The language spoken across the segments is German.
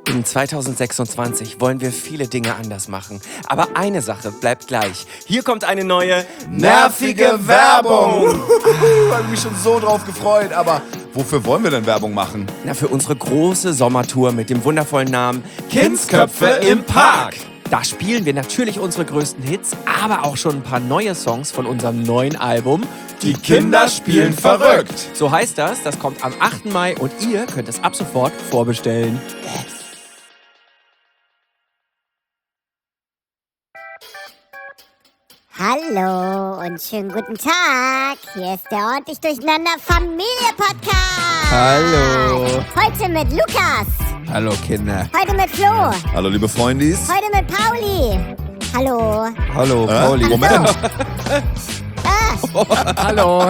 In 2026 wollen wir viele Dinge anders machen. Aber eine Sache bleibt gleich. Hier kommt eine neue, nervige Werbung. Ich habe mich schon so drauf gefreut. Aber wofür wollen wir denn Werbung machen? Na, für unsere große Sommertour mit dem wundervollen Namen Kindsköpfe im Park. Da spielen wir natürlich unsere größten Hits, aber auch schon ein paar neue Songs von unserem neuen Album Die Kinder spielen verrückt. So heißt das. Das kommt am 8. Mai und ihr könnt es ab sofort vorbestellen. Hallo und schönen guten Tag. Hier ist der ordentlich durcheinander Familie-Podcast. Hallo. Heute mit Lukas. Hallo Kinder. Heute mit Flo. Hallo liebe Freundis. Heute mit Pauli. Hallo. Hallo Pauli. Moment. Hallo.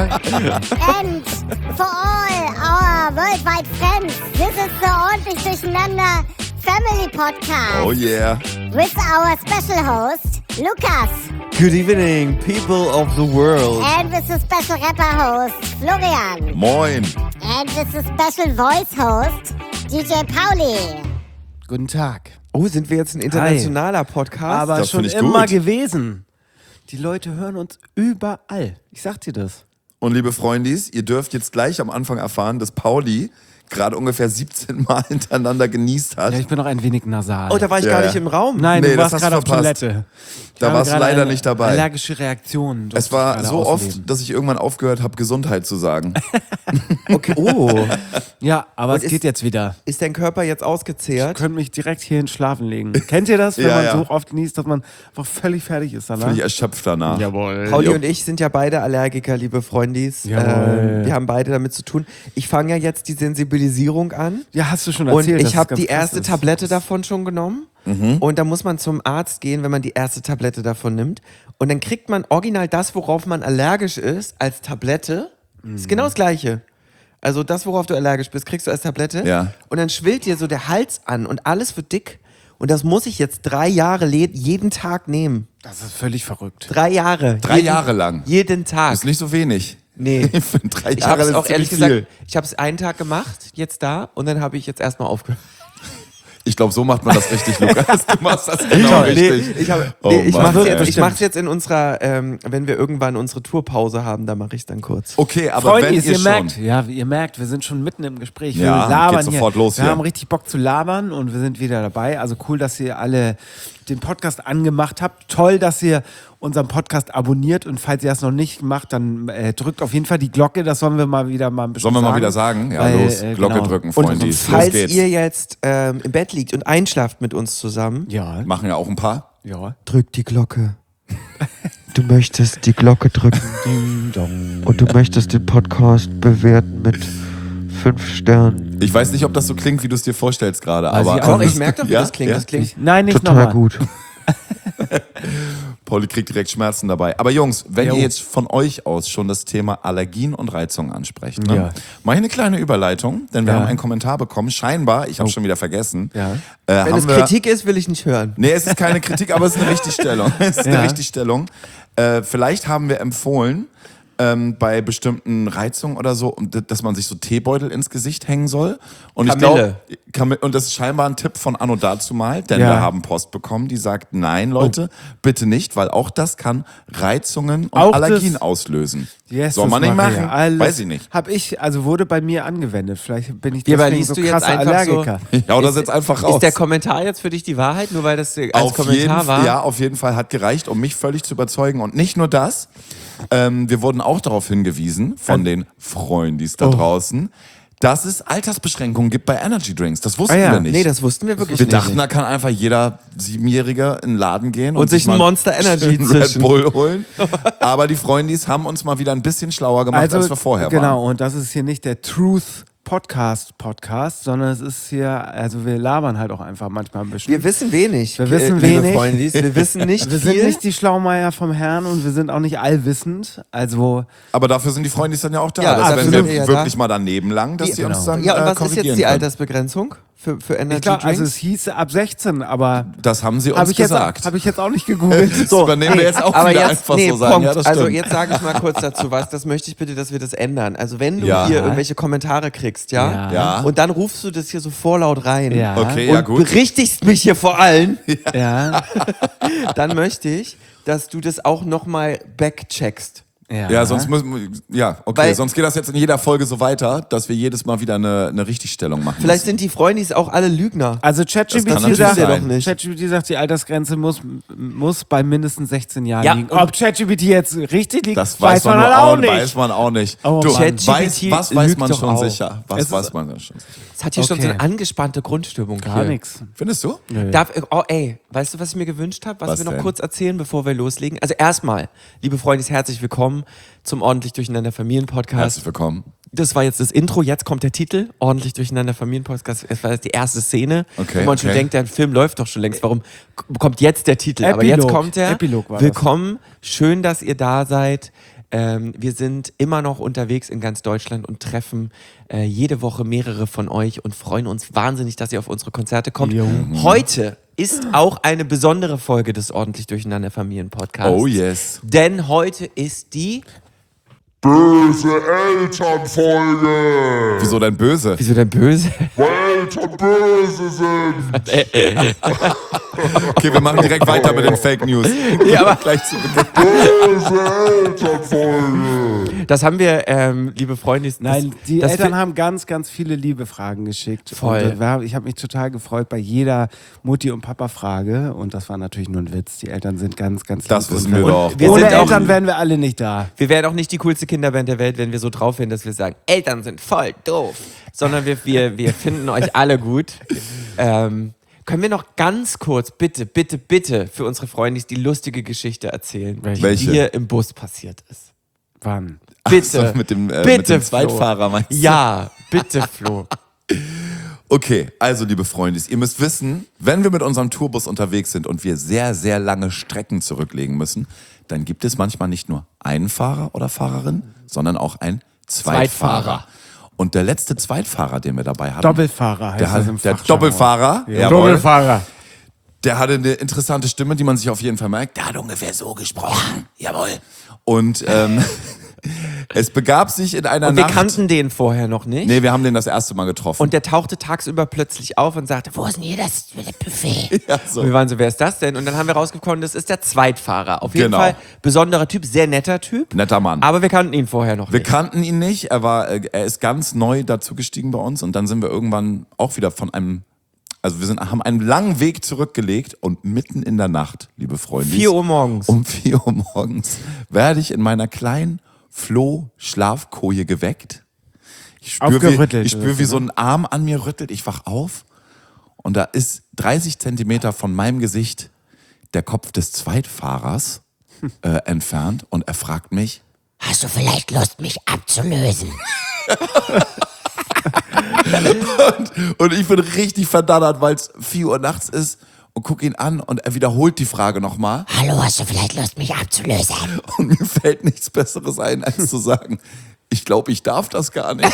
And for all our worldwide friends, this is the ordentlich durcheinander Family Podcast. Oh yeah. With our special host, Lukas. Good evening, people of the world. And with the special rapper host, Florian. Moin. And with the special voice host, DJ Pauli. Guten Tag. Oh, sind wir jetzt ein internationaler Podcast? Aber das schon find ich immer gut. gewesen. Die Leute hören uns überall. Ich sag dir das. Und liebe Freundis, ihr dürft jetzt gleich am Anfang erfahren, dass Pauli gerade ungefähr 17 Mal hintereinander genießt hat. Ja, ich bin noch ein wenig nasal. Oh, da war ich gar nicht im Raum. Nein, Nee, du das warst hast du gerade auf verpasst. Toilette. Da warst du leider nicht dabei. Allergische Reaktionen. Es war so oft, dass ich irgendwann aufgehört habe, Gesundheit zu sagen. Okay. Oh, Ja, aber Und es geht jetzt wieder. ist dein Körper jetzt Ich ausgezehrt? könnte mich direkt hierhin schlafen legen. Kennt ihr das, wenn Ja, man ja. so oft genießt, dass man einfach völlig fertig ist danach? Völlig erschöpft danach. Jawohl. Pauli Jo. und ich sind ja beide Allergiker, liebe Freundis. Jawohl. Wir haben beide damit zu tun. Ich fange ja jetzt die Sensibilisierung an. Ja, hast du schon Und erzählt. dass ich es habe ganz die krass erste ist. Tablette davon schon genommen. Und da muss man zum Arzt gehen, wenn man die erste Tablette davon nimmt. Und dann kriegt man original das, worauf man allergisch ist, als Tablette. Ist genau das Gleiche. Also das, worauf du allergisch bist, kriegst du als Tablette. Ja. Und dann schwillt dir so der Hals an und alles wird dick. Und das muss ich jetzt 3 Jahre jeden Tag nehmen. Das ist völlig verrückt. 3 Jahre. 3 Jahre lang. Jeden Tag. Das ist nicht so wenig. Nee. Für 3 Ich Jahre habe es ist auch ehrlich ziemlich viel. gesagt, ich habe es einen Tag gemacht, jetzt da, und dann habe ich jetzt erstmal aufgehört. Ich glaube, so macht man das richtig, Lukas. Du machst das genau richtig. Ich Oh mache Mann, es ey. jetzt, jetzt in unserer, wenn wir irgendwann unsere Tourpause haben, da mache ich es dann kurz. Okay, aber Freundis, wenn ihr merkt, wir sind schon mitten im Gespräch. Wir Ja, labern geht sofort hier. los wir hier. haben richtig Bock zu labern und wir sind wieder dabei. Also cool, dass ihr alle den Podcast angemacht habt. Toll, dass ihr unseren Podcast abonniert und falls ihr das noch nicht macht, dann drückt auf jeden Fall die Glocke. Das sollen wir mal wieder mal ein bisschen Sollen wir mal sagen. wieder sagen? Ja, Weil, los, Glocke genau. drücken, Und Freundis. Los falls geht's. ihr jetzt im Bett liegt und einschlaft mit uns zusammen, Ja, Machen ja auch ein paar. ja. drück die Glocke. Du möchtest die Glocke drücken. Ding dong. Und du möchtest den Podcast bewerten mit 5 Sternen. Ich weiß nicht, ob das so klingt, wie du es dir vorstellst gerade, Also aber ich auch Doch, ich merke doch, wie Ja? das klingt. Ja? Das klingt Nein, nicht total nochmal. gut. Pauli kriegt direkt Schmerzen dabei. Aber Jungs, wenn Jo. ihr jetzt von euch aus schon das Thema Allergien und Reizungen ansprecht, ne? Ja. Mach ich eine kleine Überleitung, denn wir Ja. haben einen Kommentar bekommen, scheinbar, ich habe schon wieder vergessen. Ja. Wenn haben es wir, Kritik ist, will ich nicht hören. Nee, es ist keine Kritik, aber es ist eine Richtigstellung. Es ist Ja. eine Richtigstellung. Vielleicht haben wir empfohlen, bei bestimmten Reizungen oder so, dass man sich so Teebeutel ins Gesicht hängen soll. Und Kamille. ich glaube, und das ist scheinbar ein Tipp von Anno dazumal, denn Ja. wir haben Post bekommen, die sagt, nein, Leute, bitte nicht, weil auch das kann Reizungen und Auch Allergien das- auslösen. Jesus Soll man nicht Maria, machen? alles Weiß ich nicht. wurde bei mir angewendet. Vielleicht bin ich Ja, aber deswegen liest so du jetzt krasser einfach so- Allergiker. Ja, oder setz einfach raus. Ist der Kommentar jetzt für dich die Wahrheit, nur weil das als Auf jeden, Kommentar war? Ja, auf jeden Fall hat gereicht, um mich völlig zu überzeugen. Und nicht nur das, wir wurden auch darauf hingewiesen von den Freundis da draußen, dass es Altersbeschränkungen gibt bei Energy Drinks. Das wussten wir nicht. Nee, das wussten wir wirklich wir nicht. dachten, da kann einfach jeder 7-Jährige in den Laden gehen Und sich ein mal Monster Energy schön Red zischen. Bull holen. Aber die Freundis haben uns mal wieder ein bisschen schlauer gemacht, als wir vorher genau, waren. und das ist hier nicht der Truth Podcast, sondern es ist hier, also wir labern halt auch einfach manchmal ein bisschen. Wir wissen wenig. Wir wissen liebe wenig. Freundis. Wir wissen nicht Wir viel. sind nicht die Schlaumeier vom Herrn und wir sind auch nicht allwissend. Also Aber dafür sind die Freundis dann ja auch da. Ja, dass dafür wenn sind wir wir ja wirklich da. mal daneben lang, dass sie uns dann ja, und was ist korrigieren jetzt die können. Altersbegrenzung für Energy Ich glaube, Drinks? also es hieß ab 16, aber Das haben sie uns habe ich gesagt. jetzt auch nicht gegoogelt. Das übernehmen wir jetzt auch aber wieder jetzt, einfach so sagen. Punkt. Ja, das also stimmt. jetzt sage ich mal kurz dazu was. Das möchte ich bitte, dass wir das ändern. Also wenn du Ja. hier irgendwelche Kommentare kriegst, ja? Ja. Und dann rufst du das hier so vorlaut rein. Ja. Okay, Und ja gut. berichtigst mich hier vor allen. Ja. Dann möchte ich, dass du das auch nochmal backcheckst. Ja, sonst müssen ja, okay, Weil- sonst geht das jetzt in jeder Folge so weiter, dass wir jedes Mal wieder eine Richtigstellung machen. Vielleicht sind die Freundis auch alle Lügner. Also Das kann ChatGPT natürlich sagt, sein. ChatGPT sagt, die Altersgrenze muss bei mindestens 16 Jahren Ja, liegen. und- Ob ChatGPT jetzt richtig liegt, Das weiß man, halt nur auch auch nicht. Weiß man auch nicht. Oh, du, Mann. ChatGPT was weiß lügt man doch schon auch. sicher? Was Es weiß ist- man schon sicher? Es hat hier schon so Okay. eine angespannte Grundstimmung Gar hier. nichts. Findest du? Weißt du, was ich mir gewünscht habe, was Was wir noch denn? kurz erzählen, bevor wir loslegen? Also erstmal, liebe Freunde, herzlich willkommen zum Ordentlich Durcheinander Familien-Podcast. Herzlich willkommen. Das war jetzt das Intro, jetzt kommt der Titel, Ordentlich Durcheinander Familien-Podcast. Es war jetzt die erste Szene, Okay, wo man schon okay. denkt, der Film läuft doch schon längst. Warum kommt jetzt der Titel? Aber Epilog. jetzt kommt er. Epilog war das. Willkommen, schön, dass ihr da seid. Wir sind immer noch unterwegs in ganz Deutschland und treffen jede Woche mehrere von euch und freuen uns wahnsinnig, dass ihr auf unsere Konzerte kommt. Jo. Heute ist auch eine besondere Folge des Ordentlich Durcheinander Familien-Podcasts. Oh yes. Denn heute ist die... Böse Elternfolge, Wieso denn böse? Wieso denn böse? weil Eltern böse sind. Okay, wir machen direkt weiter mit den Fake News. Ja, aber Gleich zu Beginn. Böse Elternfolge. das haben wir, liebe Freunde. Nein, die das Eltern fi- haben ganz, ganz viele liebe Fragen geschickt. Voll. Und ich habe mich total gefreut bei jeder Mutti- und Papa-Frage. Und das war natürlich nur ein Witz. Die Eltern sind ganz, ganz lieb. Das wissen und wir doch. wir Ohne sind auch- Eltern wären wir alle nicht da. Wir wären auch nicht die coolste Kinderband der Welt, wenn wir so drauf wären, dass wir sagen, Eltern sind voll doof. Sondern wir finden euch alle gut. Können wir noch ganz kurz, bitte für unsere Freunde die lustige Geschichte erzählen, Welche? die hier im Bus passiert ist? Wann? Bitte. So, mit dem Flo. Zweitfahrer meinst du? Ja, bitte, Flo. Okay, also liebe Freunde, ihr müsst wissen, wenn wir mit unserem Tourbus unterwegs sind und wir sehr, sehr lange Strecken zurücklegen müssen, dann gibt es manchmal nicht nur einen Fahrer oder Fahrerin, sondern auch einen Zweitfahrer. Zweitfahrer. Und der letzte Zweitfahrer, den wir dabei hatten, Doppelfahrer heißt der, das im der Fachjargon. Doppelfahrer, Ja. jawohl, Doppelfahrer. der hatte eine interessante Stimme, die man sich auf jeden Fall merkt. Der hat ungefähr so gesprochen, jawohl. Und es begab sich in einer Und wir Nacht... kannten den vorher noch nicht. Nee, wir haben den das erste Mal getroffen. Und der tauchte tagsüber plötzlich auf und sagte, wo ist denn hier das Buffet? ja, so. Und wir waren so, wer ist das denn? Und dann haben wir rausgefunden, das ist der Zweitfahrer. Auf jeden Genau. Fall besonderer Typ, sehr netter Typ. Netter Mann. Aber wir kannten ihn vorher noch Wir nicht. kannten ihn nicht, er ist ganz neu dazugestiegen bei uns und dann sind wir irgendwann auch wieder haben einen langen Weg zurückgelegt und mitten in der Nacht, liebe Freunde, 4 Uhr morgens. um 4 Uhr morgens werde ich in meiner kleinen Flo-Schlafkoje geweckt. Ich Aufgerüttelt ich spür, oder wie so, so ein Arm an mir rüttelt, ich wach auf und da ist 30 Zentimeter von meinem Gesicht der Kopf des Zweitfahrers entfernt und er fragt mich, Hast du vielleicht Lust, mich abzulösen? und ich bin richtig verdattert, weil es 4 Uhr nachts ist und gucke ihn an und er wiederholt die Frage nochmal Hallo, hast du vielleicht Lust, mich abzulösen? und mir fällt nichts Besseres ein, als zu sagen, ich glaube, ich darf das gar nicht.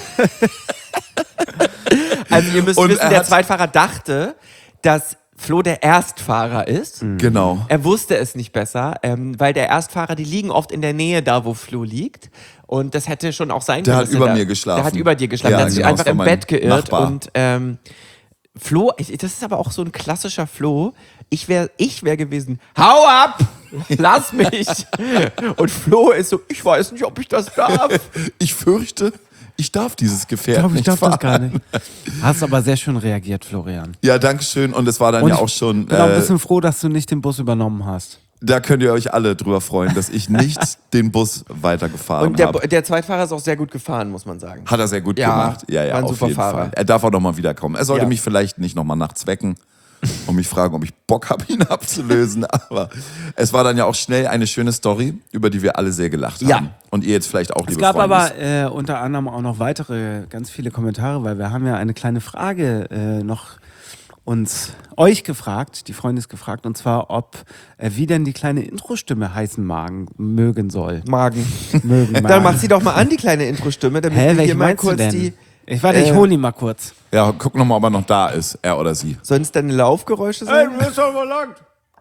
Also ihr müsst Und wissen, er der hat- Zweitfahrer dachte, dass Flo der Erstfahrer ist. Genau. Er wusste es nicht besser, weil der Erstfahrer, die liegen oft in der Nähe da, wo Flo liegt. Und das hätte schon auch sein Der können. hat dass er über da- mir geschlafen. Der hat über dir geschlafen. Ja, der hat sich genau, einfach das war im mein Bett geirrt. Nachbar. Und Flo, das ist aber auch so ein klassischer Flo. Ich wär gewesen, hau ab! Lass mich! Und Flo ist so, ich weiß nicht, ob ich das darf. Ich fürchte, ich darf dieses Gefährt Ich glaube, ich nicht darf fahren. das gar nicht. Hast aber sehr schön reagiert, Florian. Ja, danke schön. Und es war dann Und ja ich auch schon, bin auch ein bisschen froh, dass du nicht den Bus übernommen hast. da könnt ihr euch alle drüber freuen, dass ich nicht den Bus weitergefahren Und habe. der Zweitfahrer ist auch sehr gut gefahren, muss man sagen. Hat er sehr gut Ja, gemacht. Ja, ja, war ein auf super jeden Fahrer. Fall. Er darf auch nochmal wiederkommen. Er sollte Ja. mich vielleicht nicht nochmal nachts wecken und mich fragen, ob ich Bock habe, ihn abzulösen. Aber es war dann ja auch schnell eine schöne Story, über die wir alle sehr gelacht Ja. haben. Und ihr jetzt vielleicht auch, Es liebe gab Freunde. aber unter anderem auch noch weitere, ganz viele Kommentare, weil wir haben ja eine kleine Frage noch euch gefragt, die Freundin ist gefragt, und zwar, ob wie denn die kleine Intro-Stimme heißen mögen soll. Magen. Mögen Dann mach sie doch mal an, die kleine Intro-Stimme, damit Hä, wir welche hier mal meinst du kurz denn? die... Ich hole ihn mal kurz. Ja, guck nochmal, ob er noch da ist, er oder sie. Sollen es deine Laufgeräusche sein? bist doch verlangt.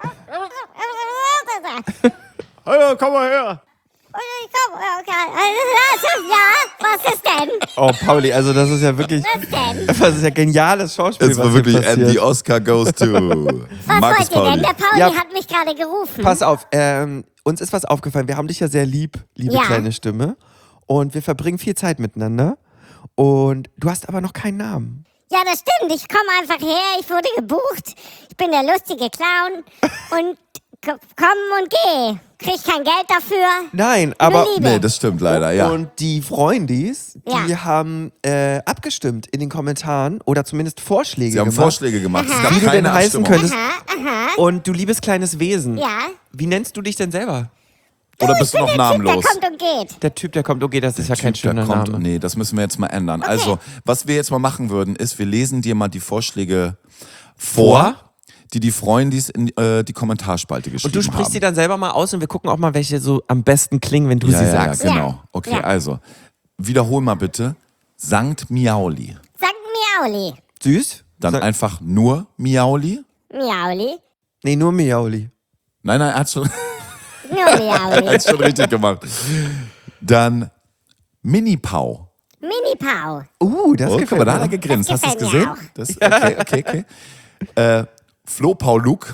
Hallo, komm mal her. Ja, was ist denn? Oh, Pauli, also das ist ja wirklich... Was denn? Das ist ja geniales Schauspiel, Es was war hier wirklich, passiert. the Oscar goes to Was Markus wollt ihr denn? Pauli. Der Pauli Ja. hat mich gerade gerufen. Pass auf, uns ist was aufgefallen. Wir haben dich ja sehr lieb, liebe Ja. kleine Stimme. Und wir verbringen viel Zeit miteinander. Und du hast aber noch keinen Namen. Ja, das stimmt. Ich komme einfach her. Ich wurde gebucht. Ich bin der lustige Clown. Und komm und geh. Krieg kein Geld dafür. Nein, aber... Nur Liebe. Nee, das stimmt leider, ja. Und die Freundis, die Ja. haben abgestimmt in den Kommentaren oder zumindest Vorschläge Sie haben gemacht, Vorschläge gemacht. Es gab wie du keine denn heißen Abstimmung. könntest. Aha. Und du liebes kleines Wesen, Ja. wie nennst du dich denn selber? Oder bist du noch Der namenlos? kommt und geht. Der Typ, der kommt, okay, das ist ja kein Typ, der schöner kommt. Name. Nee, das müssen wir jetzt mal ändern. Also, was wir jetzt mal machen würden, ist, wir lesen dir mal die Vorschläge vor, die Freundis in die Kommentarspalte geschrieben Und du sprichst haben. sie dann selber mal aus und wir gucken auch mal, welche so am besten klingen, wenn du ja, sie ja, sagst. Ja, genau. Ja. Okay, Ja. also, wiederhol mal bitte. Sankt Miauli. Sag Miauli. Süß? Dann Sag- einfach nur Miauli. Miauli. Nee, nur Miauli. Nein, er hat schon, Nur Miauli. hat's schon richtig gemacht. Dann Mini-Pau. Mini-Pau. Das Oh, guck mal, gefällt da hat er mir. gegrinst. Das Hast du es gefällt gesehen? mir Das, okay. Flo Pauluk.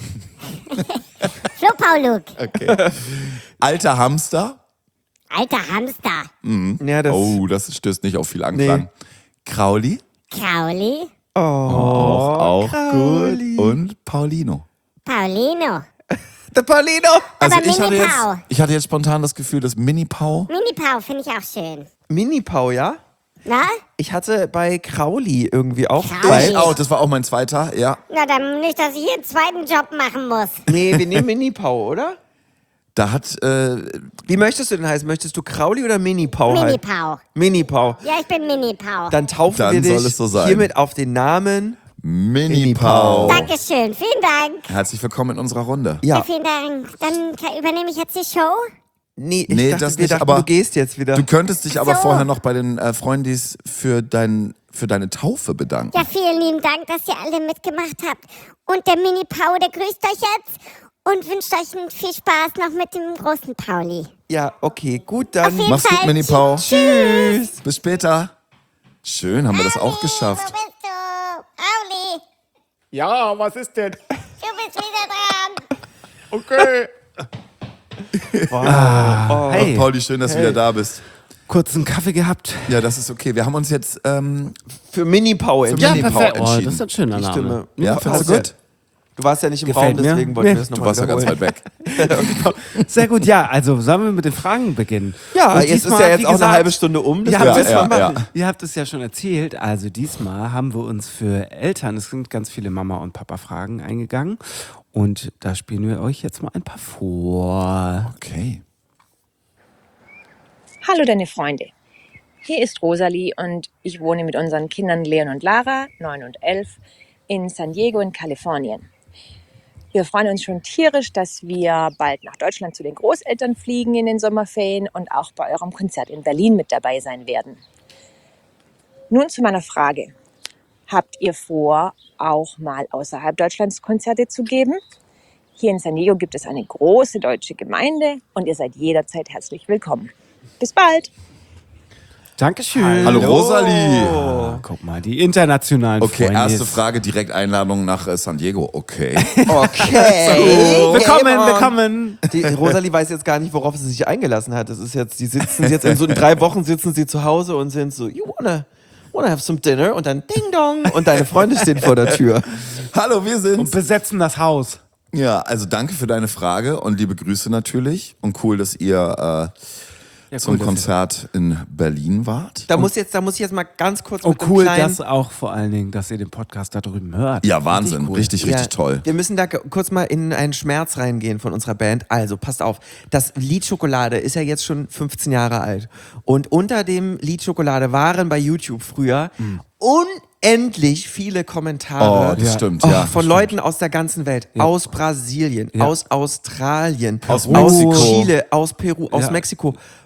Flo Pauluk. Okay. Alter Hamster. Alter Hamster. Ja, das Oh, das stößt nicht auf viel Anklang. Krauli. Krauli. Auch Krauli. gut. Und Paulino. Paulino. der Paulino. Also Aber ich Mini-Pau. hatte jetzt spontan das Gefühl, dass Mini-Pau. Mini-Pau finde ich auch schön. Mini-Pau, ja? Na? Ich hatte bei Krauli irgendwie auch... Krauli. Das war auch mein zweiter, ja. Na, dann nicht, dass ich hier einen zweiten Job machen muss. Nee, wir nehmen Mini-Pau, oder? Da hat, Wie möchtest du denn heißen? Möchtest du Krauli oder Mini-Pau heißen? Mini-Pau. Mini-Pau. Ja, ich bin Mini-Pau. Dann taufen Dann wir dich soll es so sein. hiermit auf den Namen. Mini-Pau. Dankeschön, vielen Dank. Herzlich willkommen in unserer Runde. Ja, Vielen Dank. Dann übernehme ich jetzt die Show. nee, Nee, dachte, das wir nicht, dachten, aber du gehst jetzt wieder. Du könntest dich aber So. vorher noch bei den Freundis für deine Taufe bedanken. Ja, vielen lieben Dank, dass ihr alle mitgemacht habt. Und der Mini-Pau, der grüßt euch jetzt und wünscht euch viel Spaß noch mit dem großen Pauli. Ja, okay, gut, Auf dann. jeden Mach's gut, Fall. Mini-Pau. Tschüss. Bis später. Schön, haben wir das auch Wo geschafft. bist du? Pauli, Ja, was ist denn? du bist wieder dran. Okay. Hey. Pauli, schön, dass du wieder da bist. Kurz einen Kaffee gehabt. Ja, das ist okay. Wir haben uns jetzt, Für Mini-Pau entschieden. Mini-Pau perfekt. Oh, entschieden. das ist ein schöner Die Name. Stimme. ja, findest du Okay. gut? Du warst ja nicht im Gefällt Raum, mir. deswegen wollten Nee. wir es Du nochmal warst ja ganz weit weg. Sehr gut, ja, also sollen wir mit den Fragen beginnen? Ja, Und jetzt ist diesmal, ja jetzt wie auch gesagt, eine halbe Stunde um. Das Ja, wird ja, jetzt mal ja. machen. Ihr habt es ja schon erzählt, also diesmal haben wir uns für Eltern, es sind ganz viele Mama- und Papa-Fragen eingegangen und da spielen wir euch jetzt mal ein paar vor. Okay. Hallo deine Freunde. Hier ist Rosalie und ich wohne mit unseren Kindern Leon und Lara, 9 und 11, in San Diego in Kalifornien. Wir freuen uns schon tierisch, dass wir bald nach Deutschland zu den Großeltern fliegen in den Sommerferien und auch bei eurem Konzert in Berlin mit dabei sein werden. Nun zu meiner Frage. Habt ihr vor, auch mal außerhalb Deutschlands Konzerte zu geben? Hier in San Diego gibt es eine große deutsche Gemeinde und ihr seid jederzeit herzlich willkommen. Bis bald! Dankeschön. Hallo Rosalie. Guck mal, die internationalen Okay, Freunde. erste Frage, direkt Einladung nach San Diego. Okay. Okay. Willkommen, Game on. willkommen. Die Rosalie weiß jetzt gar nicht, worauf sie sich eingelassen hat. Das ist jetzt, die sitzen jetzt in so 3 Wochen sitzen sie zu Hause und sind so, you wanna have some dinner? Und dann Ding Dong und deine Freunde stehen vor der Tür. Hallo, wir Und sind's. besetzen das Haus. Ja, also danke für deine Frage und liebe Grüße natürlich. Und cool, dass ihr zum Konzert in Berlin wart. Da muss ich jetzt mal ganz kurz Oh, mit einem cool, kleinen... dass auch vor allen Dingen, dass ihr den Podcast da drüben hört. Ja, Wahnsinn. Richtig Ja, toll. Wir müssen da kurz mal in einen Schmerz reingehen von unserer Band. Also, passt auf. Das Lied Schokolade ist ja jetzt schon 15 Jahre alt. Und unter dem Lied Schokolade waren bei YouTube früher unendlich viele Kommentare. Oh, das stimmt, Oh, ja. von Leuten aus der ganzen Welt. Aus Brasilien, aus Australien, Aus aus Mexiko. Chile, aus Peru, aus Ja. Mexiko.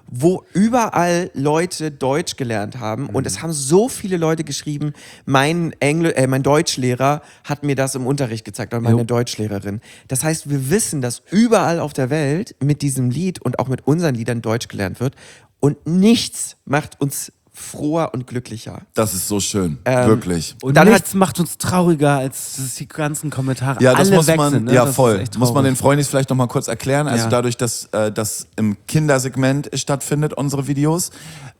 wo überall Leute Deutsch gelernt haben. Und es haben so viele Leute geschrieben, mein Deutschlehrer hat mir das im Unterricht gezeigt, oder meine Deutschlehrerin. Das heißt, wir wissen, dass überall auf der Welt mit diesem Lied und auch mit unseren Liedern Deutsch gelernt wird. Und nichts macht uns froher und glücklicher. Das ist so schön, wirklich. Und Dann nichts macht uns trauriger, als dass die ganzen Kommentare Ja, das alle muss weg man, sind. Ne? ja Das voll. ist echt Muss man den traurig. Freundis vielleicht nochmal kurz erklären. Also Ja. dadurch, dass das im Kindersegment stattfindet, unsere Videos,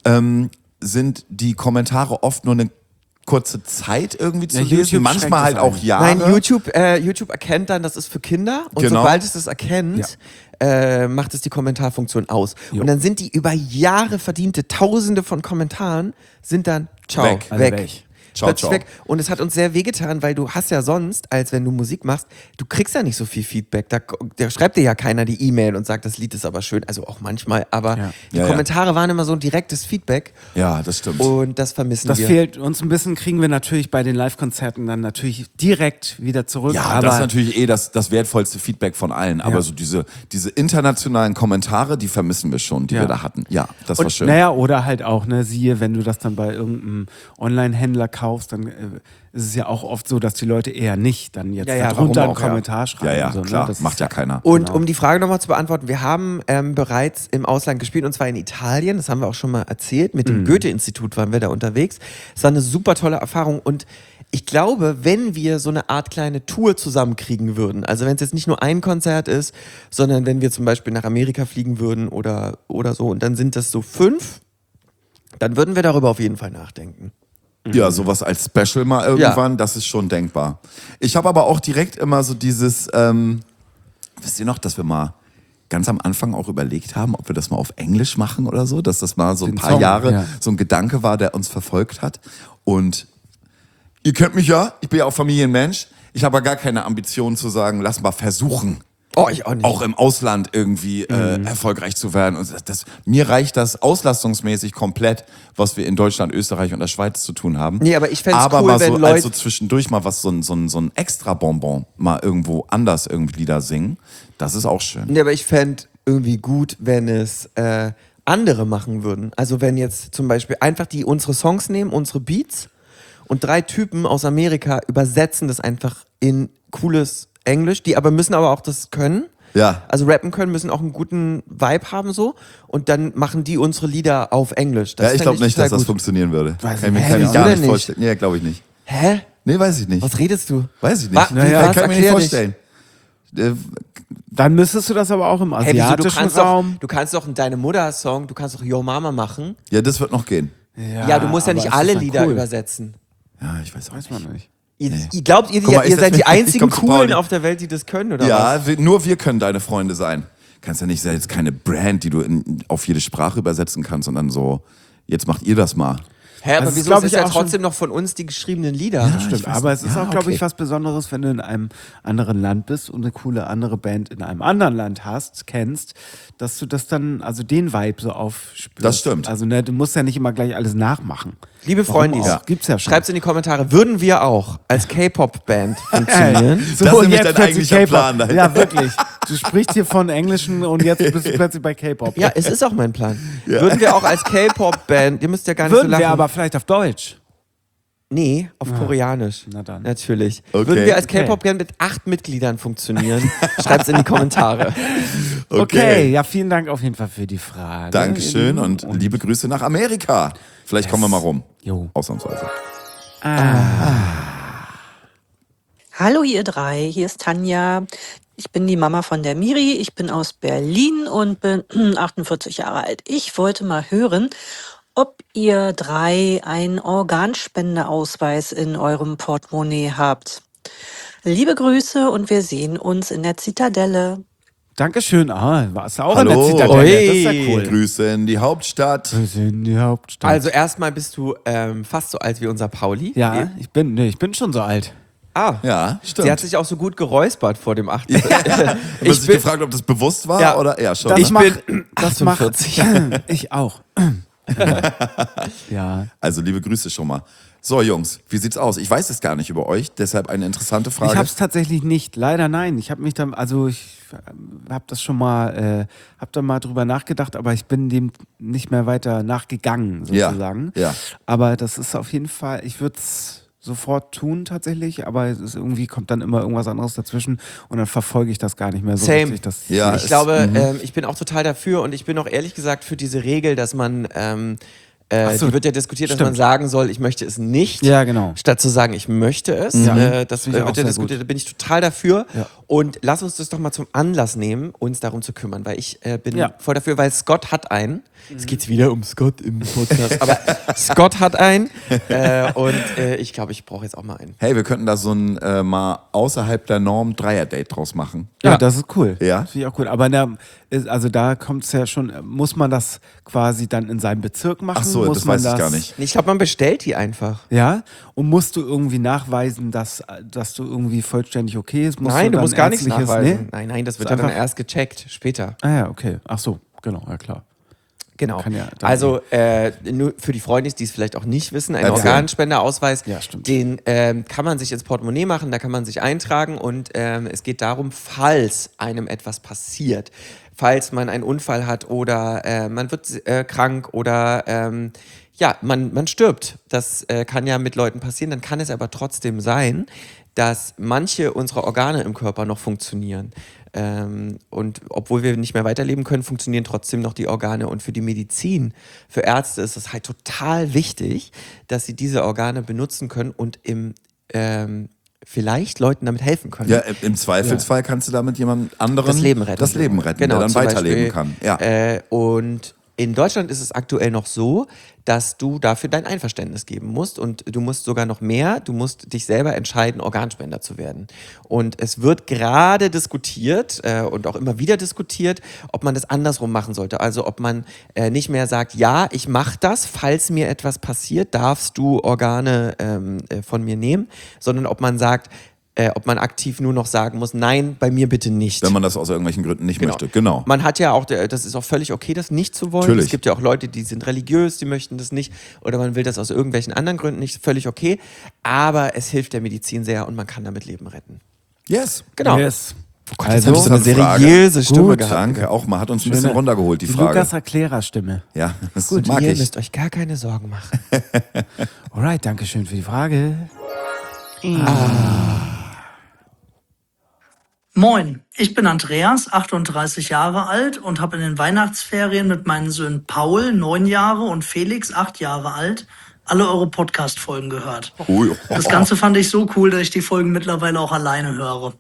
sind die Kommentare oft nur eine kurze Zeit irgendwie zu Ja, lesen. YouTube Manchmal schränkt halt das auch ein. Jahre. Nein, YouTube erkennt dann, das ist für Kinder. Und Genau. sobald es das erkennt, macht es die Kommentarfunktion aus. Und dann sind die über Jahre verdiente Tausende von Kommentaren, sind dann Weg. Alle weg. Ciao, Plötzlich ciao. weg. Und es hat uns sehr wehgetan, weil du hast ja sonst, als wenn du Musik machst, du kriegst ja nicht so viel Feedback. Da schreibt dir ja keiner die E-Mail und sagt, das Lied ist aber schön. Also auch manchmal, aber die Ja, ja. Kommentare waren immer so ein direktes Feedback. Ja, das stimmt. Und das vermissen Das wir. fehlt uns ein bisschen, kriegen wir natürlich bei den Live-Konzerten dann natürlich direkt wieder zurück. Ja, aber das ist natürlich das wertvollste Feedback von allen. Aber so diese internationalen Kommentare, die vermissen wir schon, die wir da hatten. Ja, das war schön. Naja, oder halt auch, ne, siehe, wenn du das dann bei irgendeinem Online-Händler kaufst, dann ist es ja auch oft so, dass die Leute eher nicht dann jetzt Ja, darunter warum einen auch, ja. Kommentar schreiben. Ja, ja, so, ne? klar. Das Macht ist- ja keiner. Und um die Frage nochmal zu beantworten, wir haben bereits im Ausland gespielt, und zwar in Italien, das haben wir auch schon mal erzählt, mit dem Goethe-Institut waren wir da unterwegs. Es war eine super tolle Erfahrung, und ich glaube, wenn wir so eine Art kleine Tour zusammenkriegen würden, also wenn es jetzt nicht nur ein Konzert ist, sondern wenn wir zum Beispiel nach Amerika fliegen würden oder so, und dann sind das so 5, dann würden wir darüber auf jeden Fall nachdenken. Ja, sowas als Special mal irgendwann, das ist schon denkbar. Ich habe aber auch direkt immer so dieses, wisst ihr noch, dass wir mal ganz am Anfang auch überlegt haben, ob wir das mal auf Englisch machen oder so, dass das mal so ein Den paar Song, Jahre ja. so ein Gedanke war, der uns verfolgt hat. Und ihr kennt mich ja, ich bin ja auch Familienmensch. Ich habe ja gar keine Ambition zu sagen, lass mal versuchen, Oh, ich auch nicht. auch im Ausland irgendwie erfolgreich zu werden. Und mir reicht das auslastungsmäßig komplett, was wir in Deutschland, Österreich und der Schweiz zu tun haben. Nee, aber ich fänd's aber cool, mal wenn so, Leute- als so zwischendurch mal so ein extra Bonbon, mal irgendwo anders irgendwie Lieder singen, das ist auch schön. Nee, aber ich fände irgendwie gut, wenn es andere machen würden. Also wenn jetzt zum Beispiel einfach die unsere Songs nehmen, unsere Beats, und 3 Typen aus Amerika übersetzen das einfach in cooles Englisch, die müssen aber auch das können. Ja. Also rappen können, müssen auch einen guten Vibe haben so, und dann machen die unsere Lieder auf Englisch. Das Ja, ich fänd glaube nicht, total dass das gut. funktionieren würde. Weiß Kann ich ich mir nicht. Wieso gar denn nicht nicht? vorstellen. Nee, glaube ich nicht. Hä? Nee, weiß ich nicht. Was redest du? Weiß ich nicht. Naja, kann ich mir nicht erklär dich. vorstellen. Dann müsstest du das aber auch im Hey, wieso, asiatischen du Raum. kannst doch Deine Mutter-Song, du kannst doch Yo Mama machen. Ja, das wird noch gehen. Ja, du musst ja aber nicht ist alle das dann Lieder cool? übersetzen. Ja, ich weiß auch Weiß nicht. man nicht. Ihr glaubt, ihr Guck mal, ich setz seid die mich- ich einzigen komm zu Coolen Pauli. auf der Welt, die das können, oder was? Ja, nur wir können deine Freunde sein. Kannst ja nicht, jetzt keine Brand, die du auf jede Sprache übersetzen kannst, sondern so, jetzt macht ihr das mal. Hä, aber Also es wieso glaub ist ich ja auch schon- trotzdem noch von uns die geschriebenen Lieder? Stimmt, weiß aber es nicht. ist Ja, auch, glaube ich, okay. was Besonderes, wenn du in einem anderen Land bist und eine coole andere Band in einem anderen Land kennst, dass du das dann, also den Vibe so aufspürst. Das stimmt. Also ne, du musst ja nicht immer gleich alles nachmachen. Liebe Freundis, auch? Gibt's ja schon. schreibt's in die Kommentare, würden wir auch als K-Pop-Band funktionieren? Das ist nämlich dein plötzlich eigentlicher K-Pop. Plan dahinter. Ja, wirklich. Du sprichst hier von Englischen und jetzt bist du plötzlich bei K-Pop. Ja, es ist auch mein Plan. Würden wir auch als K-Pop-Band, ihr müsst ja gar nicht Würden so lachen. wir aber vielleicht auf Deutsch. Nee, auf Koreanisch. Na dann. Natürlich. Okay. Würden wir als Okay. K-Pop-Band mit 8 Mitgliedern funktionieren? Schreibt's in die Kommentare. Okay, ja, vielen Dank auf jeden Fall für die Frage. Dankeschön und liebe Grüße nach Amerika. Vielleicht kommen wir mal rum. Jo. Ausnahmsweise. Hallo ihr 3, hier ist Tanja. Ich bin die Mama von der Miri. Ich bin aus Berlin und bin 48 Jahre alt. Ich wollte mal hören, ob ihr 3 einen Organspendeausweis in eurem Portemonnaie habt. Liebe Grüße und wir sehen uns in der Zitadelle. Dankeschön. Warst du auch Hallo. in der Zitadelle? Das ist ja cool. Grüße in die Hauptstadt. Wir sind die Hauptstadt. Also erstmal bist du fast so alt wie unser Pauli. ja, ich bin schon so alt. Ah, Ja, stimmt. sie hat sich auch so gut geräuspert vor dem 8. Du hast dich gefragt, ob das bewusst war Ja. oder? Ja, schon. Das Ich mach- bin das macht 48. ich auch. Ja. Also liebe Grüße schon mal. So Jungs, wie sieht's aus? Ich weiß es gar nicht über euch, deshalb eine interessante Frage. Ich habe es tatsächlich nicht. Leider nein. Ich habe mich dann, also ich habe das schon mal, habe da mal drüber nachgedacht, aber ich bin dem nicht mehr weiter nachgegangen sozusagen. Ja. Aber das ist auf jeden Fall, ich würde es sofort tun tatsächlich, aber es ist irgendwie kommt dann immer irgendwas anderes dazwischen und dann verfolge ich das gar nicht mehr so Same. richtig. Das Ja, Ich glaube, ich bin auch total dafür und ich bin auch ehrlich gesagt für diese Regel, dass man, so, die wird ja diskutiert, dass stimmt. man sagen soll, ich möchte es nicht, Ja, genau. statt zu sagen, ich möchte es. Ja. Das Finde ich auch wird ja sehr diskutiert, da bin ich total dafür. Ja. Und lass uns das doch mal zum Anlass nehmen, uns darum zu kümmern, weil ich bin Ja. voll dafür, weil Scott hat einen. Jetzt geht's wieder um Scott im Podcast, aber Scott hat einen und ich glaube, ich brauche jetzt auch mal einen. Hey, wir könnten da so ein mal außerhalb der Norm Dreier-Date draus machen. Ja, das ist cool. Ja. Finde ich auch cool. Aber da kommt es ja schon, muss man das quasi dann in seinem Bezirk machen? Ach so, muss das man weiß ich gar nicht. Ich glaube, man bestellt die einfach. Ja? Und musst du irgendwie nachweisen, dass du irgendwie vollständig okay ist? Nein, du dann musst gar nichts ärztliches- nachweisen. Nee? Nein, das wird Ist ja dann einfach- erst gecheckt, später. Ah ja, okay. Ach so, genau, ja klar. Genau. Kann ja dann- Also nur für die Freundis, die es vielleicht auch nicht wissen, ein Erzähl. Organspenderausweis, Ja, stimmt. den kann man sich ins Portemonnaie machen, da kann man sich eintragen und es geht darum, falls einem etwas passiert, falls man einen Unfall hat oder man wird krank oder man stirbt. Das kann ja mit Leuten passieren, dann kann es aber trotzdem sein, dass manche unserer Organe im Körper noch funktionieren. Und obwohl wir nicht mehr weiterleben können, funktionieren trotzdem noch die Organe. Und für die Medizin, für Ärzte ist es halt total wichtig, dass sie diese Organe benutzen können und vielleicht Leuten damit helfen können. Ja, im Zweifelsfall kannst du damit jemand anderen Das Leben retten. der dann zum weiterleben Beispiel, kann. Ja. Und in Deutschland ist es aktuell noch so, dass du dafür dein Einverständnis geben musst und du musst sogar noch mehr, du musst dich selber entscheiden, Organspender zu werden. Und es wird gerade diskutiert und auch immer wieder diskutiert, ob man das andersrum machen sollte. Also ob man nicht mehr sagt, ja, ich mache das, falls mir etwas passiert, darfst du Organe von mir nehmen, sondern ob man sagt, ob man aktiv nur noch sagen muss, nein, bei mir bitte nicht. Wenn man das aus irgendwelchen Gründen nicht möchte. Genau. Man hat ja auch, das ist auch völlig okay, das nicht zu wollen. Natürlich. Es gibt ja auch Leute, die sind religiös, die möchten das nicht oder man will das aus irgendwelchen anderen Gründen nicht, völlig okay. Aber es hilft der Medizin sehr und man kann damit Leben retten. Yes. Genau. Yes. Also hab ich so eine eine Frage. seriöse Stimme Gut, gehabt. danke. Auch mal hat uns ein bisschen Schöne- runtergeholt, die Die Frage. Lukas Erklärer-Stimme. Ja, das Gut, mag ihr ich. müsst euch gar keine Sorgen machen. Alright, danke schön für die Frage. Moin, ich bin Andreas, 38 Jahre alt und habe in den Weihnachtsferien mit meinen Söhnen Paul, 9 Jahre, und Felix, 8 Jahre alt, alle eure Podcast-Folgen gehört. Ui. Das Ganze fand ich so cool, dass ich die Folgen mittlerweile auch alleine höre.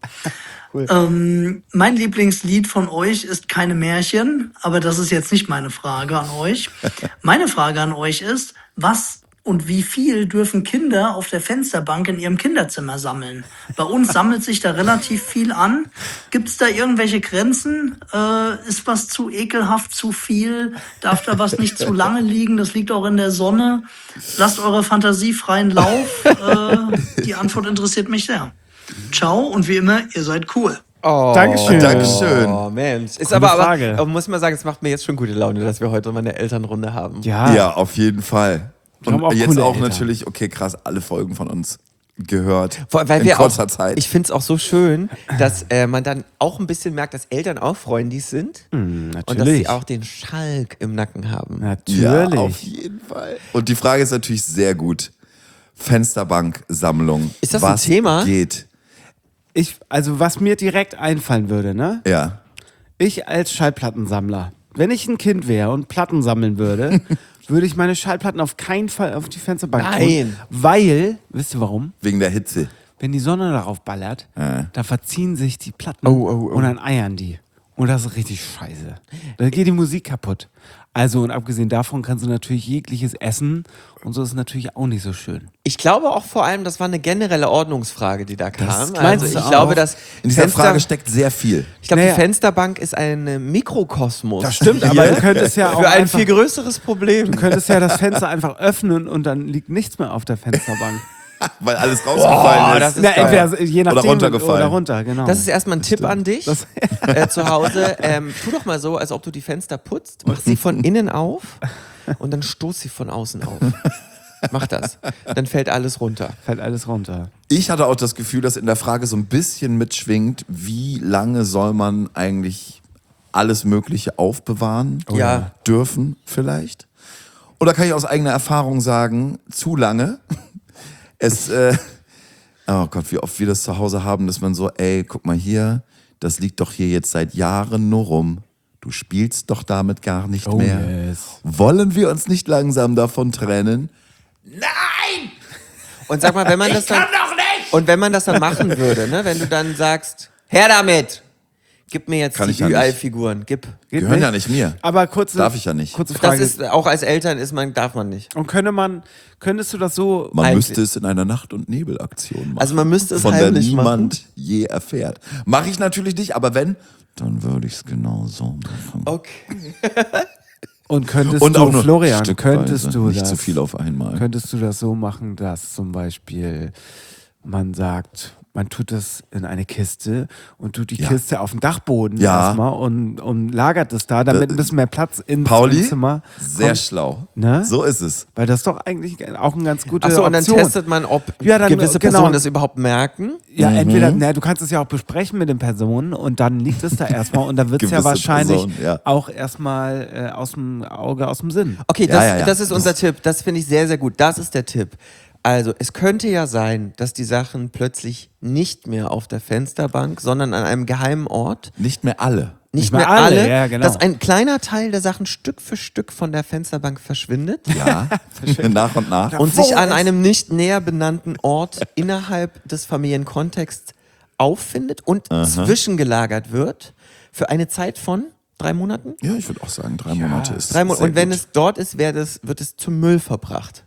Mein Lieblingslied von euch ist Keine Märchen, aber das ist jetzt nicht meine Frage an euch. Meine Frage an euch ist, was und wie viel dürfen Kinder auf der Fensterbank in ihrem Kinderzimmer sammeln? Bei uns sammelt sich da relativ viel an. Gibt es da irgendwelche Grenzen? Ist was zu ekelhaft, zu viel? Darf da was nicht zu lange liegen? Das liegt auch in der Sonne. Lasst eure Fantasie freien Lauf. Die Antwort interessiert mich sehr. Ciao und wie immer, ihr seid cool. Oh, Dankeschön. Dankeschön. Oh Mensch. Ist Coole aber Frage. muss man sagen, es macht mir jetzt schon gute Laune, dass wir heute mal eine Elternrunde haben. Ja. Ja, auf jeden Fall. Wir haben Und auch jetzt coole auch Eltern. natürlich, okay, krass, alle Folgen von uns gehört. Weil in wir kurzer auch, Zeit. Ich finde es auch so schön, dass man dann auch ein bisschen merkt, dass Eltern auch Freundis sind und dass natürlich. sie auch den Schalk im Nacken haben. Natürlich. Ja, auf jeden Fall. Und die Frage ist natürlich sehr gut. Fensterbanksammlung. Ist das ein Was Thema? geht? Also was mir direkt einfallen würde, ne? Ja. Ich als Schallplattensammler, wenn ich ein Kind wäre und Platten sammeln würde, würde ich meine Schallplatten auf keinen Fall auf die Fensterbank tun. Nein. Weil, wisst ihr warum? Wegen der Hitze. Wenn die Sonne darauf ballert, da verziehen sich die Platten Oh. und dann eiern die. Und das ist richtig scheiße. Da geht die Musik kaputt. Also und abgesehen davon kannst du natürlich jegliches essen und so ist es natürlich auch nicht so schön. Ich glaube auch vor allem, das war eine generelle Ordnungsfrage, die da kam. meinst Also du ich auch? glaube, dass In dieser Frage steckt sehr viel. ich glaube, Naja. die Fensterbank ist ein Mikrokosmos. Das stimmt, aber du könntest ja auch für ein einfach, viel größeres Problem. du könntest ja das Fenster einfach öffnen und dann liegt nichts mehr auf der Fensterbank. Weil alles rausgefallen das ist. ist geil. entweder je nachdem Oder runtergefallen. Oder runter, genau. Das ist erstmal ein Tipp an dich Das- zu Hause. Tu doch mal so, als ob du die Fenster putzt. Mach sie von innen auf und dann stoß sie von außen auf. Mach das. Dann fällt alles runter. Ich hatte auch das Gefühl, dass in der Frage so ein bisschen mitschwingt, wie lange soll man eigentlich alles Mögliche aufbewahren dürfen vielleicht? Oder kann ich aus eigener Erfahrung sagen, zu lange? Oh Gott, wie oft wir das zu Hause haben, dass man so, ey, guck mal hier, das liegt doch hier jetzt seit Jahren nur rum. Du spielst doch damit gar nicht mehr. Yes. Wollen wir uns nicht langsam davon trennen? Nein! Und sag mal, wenn man das dann. Doch nicht! Und wenn man das dann machen würde, ne? Wenn du dann sagst, her damit! Gib mir jetzt Kann ich die ja nicht. Ü-Ei-Figuren, gib. Gehören ja nicht mir. Aber Darf ich ja nicht. kurze Das Frage. ist, auch als Eltern darf man nicht. Und könntest du das so... Man Eigentlich. müsste es in einer Nacht- und Nebelaktion machen. Also man müsste es von der heimlich niemand je erfährt. Mache ich natürlich nicht, aber wenn, dann würde ich es genau so machen. Okay. Und könntest Und du, auch nur Florian, stückweise, könntest du nicht das... zu viel auf einmal. Könntest du das so machen, dass zum Beispiel man sagt, man tut es in eine Kiste und tut die Kiste auf den Dachboden erstmal und lagert es da, damit ein bisschen mehr Platz ins Pauli, Zimmer sehr kommt. schlau. Ne? So ist es. Weil das ist doch eigentlich auch ein ganz gute Achso, und dann Option. testet man, ob Ja, dann, gewisse genau. Personen das überhaupt merken. Ja, entweder, du kannst es ja auch besprechen mit den Personen und dann liegt es da erstmal und dann wird es ja Gewisse wahrscheinlich Personen, ja. auch erstmal aus dem Auge, aus dem Sinn. Okay, Ja. das ist unser Tipp. Das finde ich sehr, sehr gut. Das ist der Tipp. Also, es könnte ja sein, dass die Sachen plötzlich nicht mehr auf der Fensterbank, sondern an einem geheimen Ort, Nicht mehr alle. nicht mehr mehr alle, alle, ja, genau. dass ein kleiner Teil der Sachen Stück für Stück von der Fensterbank verschwindet Ja, nach und nach. und sich an einem nicht näher benannten Ort innerhalb des Familienkontexts auffindet und zwischengelagert wird für eine Zeit von 3 Monaten. Ja, ich würde auch sagen, 3 Monate ist 3 Monate. sehr Und wenn gut. es dort ist, wird es zum Müll verbracht.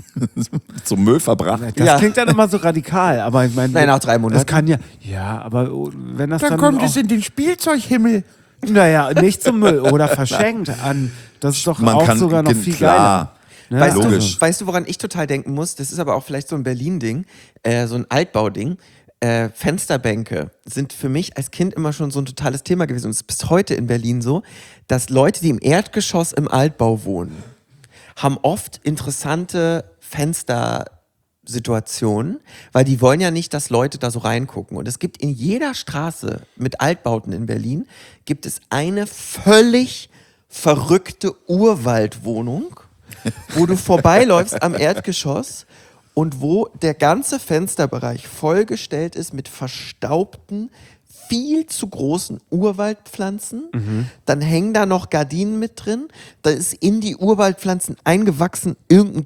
Zum Müll verbracht. Das Ja. klingt dann immer so radikal, aber ich meine... Nein, nach 3 Monaten. Das kann ja, aber wenn das dann kommt auch, es in den Spielzeughimmel. naja, nicht zum Müll oder verschenkt an, das ist doch Man auch kann- sogar noch viel geiler. klar. Ne? Logisch. Weißt du, woran ich total denken muss? Das ist aber auch vielleicht so ein Berlin-Ding, so ein Altbau-Ding. Fensterbänke sind für mich als Kind immer schon so ein totales Thema gewesen. Und es ist bis heute in Berlin so, dass Leute, die im Erdgeschoss im Altbau wohnen, haben oft interessante Fenstersituationen, weil die wollen ja nicht, dass Leute da so reingucken. Und es gibt in jeder Straße mit Altbauten in Berlin, gibt es eine völlig verrückte Urwaldwohnung, wo du vorbeiläufst am Erdgeschoss und wo der ganze Fensterbereich vollgestellt ist mit verstaubten, viel zu großen Urwaldpflanzen. Dann hängen da noch Gardinen mit drin. Da ist in die Urwaldpflanzen eingewachsen irgendein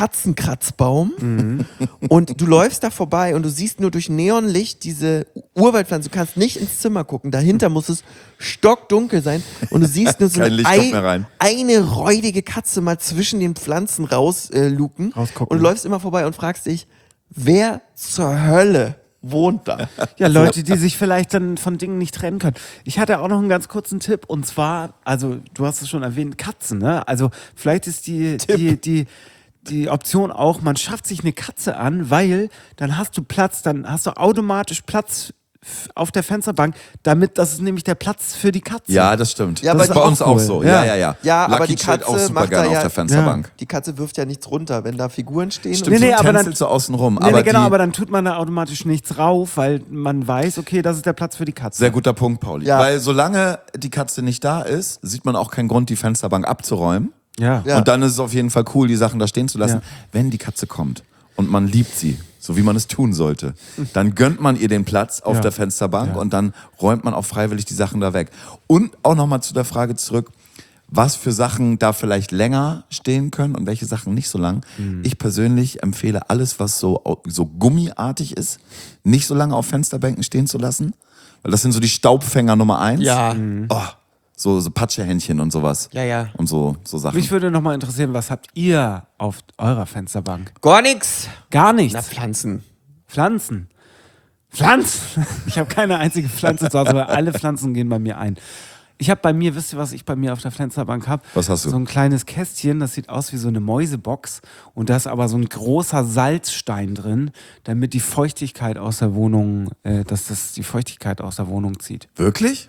Katzenkratzbaum. Und du läufst da vorbei und du siehst nur durch Neonlicht diese Urwaldpflanzen. Du kannst nicht ins Zimmer gucken. Dahinter muss es stockdunkel sein. Und du siehst nur so Kein Licht kommt mehr rein. eine räudige Katze mal zwischen den Pflanzen rausluken. Rausgucken. Und du läufst immer vorbei und fragst dich, wer zur Hölle wohnt da? Ja, Leute, die sich vielleicht dann von Dingen nicht trennen können. Ich hatte auch noch einen ganz kurzen Tipp und zwar, also du hast es schon erwähnt, Katzen, ne? Also vielleicht ist die Option auch, man schafft sich eine Katze an, weil dann hast du Platz, dann hast du automatisch Platz auf der Fensterbank, damit das ist nämlich der Platz für die Katze. Ja, das stimmt. Ja, das aber ist bei auch uns cool. auch so. Ja. Ja, aber Lucky die chillt Katze auch super macht da gerne ja- auf der Fensterbank. Die Katze wirft ja nichts runter, wenn da Figuren stehen. Stimmt, Nee, nee, du aber dann- tänzelst so außen rum. Nee, aber genau, die, aber dann tut man da automatisch nichts rauf, weil man weiß, okay, das ist der Platz für die Katze. sehr guter Punkt, Pauli. Ja. Weil solange die Katze nicht da ist, sieht man auch keinen Grund, die Fensterbank abzuräumen. Ja. Ja. Und dann ist es auf jeden Fall cool, die Sachen da stehen zu lassen. Ja. Wenn die Katze kommt und man liebt sie, so wie man es tun sollte, dann gönnt man ihr den Platz auf Ja. der Fensterbank Ja. und dann räumt man auch freiwillig die Sachen da weg. Und auch nochmal zu der Frage zurück, was für Sachen da vielleicht länger stehen können und welche Sachen nicht so lang. Ich persönlich empfehle alles, was so gummiartig ist, nicht so lange auf Fensterbänken stehen zu lassen, weil das sind so die Staubfänger Nummer 1. Ja. Oh, so Patschehändchen und sowas. Ja, ja. Und so Sachen. Mich würde nochmal interessieren, was habt ihr auf eurer Fensterbank? Gar nichts. Gar nichts. Na, Pflanzen. Pflanzen. Pflanzen! Ich habe keine einzige Pflanze zu Hause, weil alle Pflanzen gehen bei mir ein. Ich habe bei mir, wisst ihr, was ich bei mir auf der Fensterbank habe? Was hast du? So ein kleines Kästchen, das sieht aus wie so eine Mäusebox und da ist aber so ein großer Salzstein drin, damit die Feuchtigkeit aus der Wohnung, dass das die Feuchtigkeit aus der Wohnung zieht. Wirklich?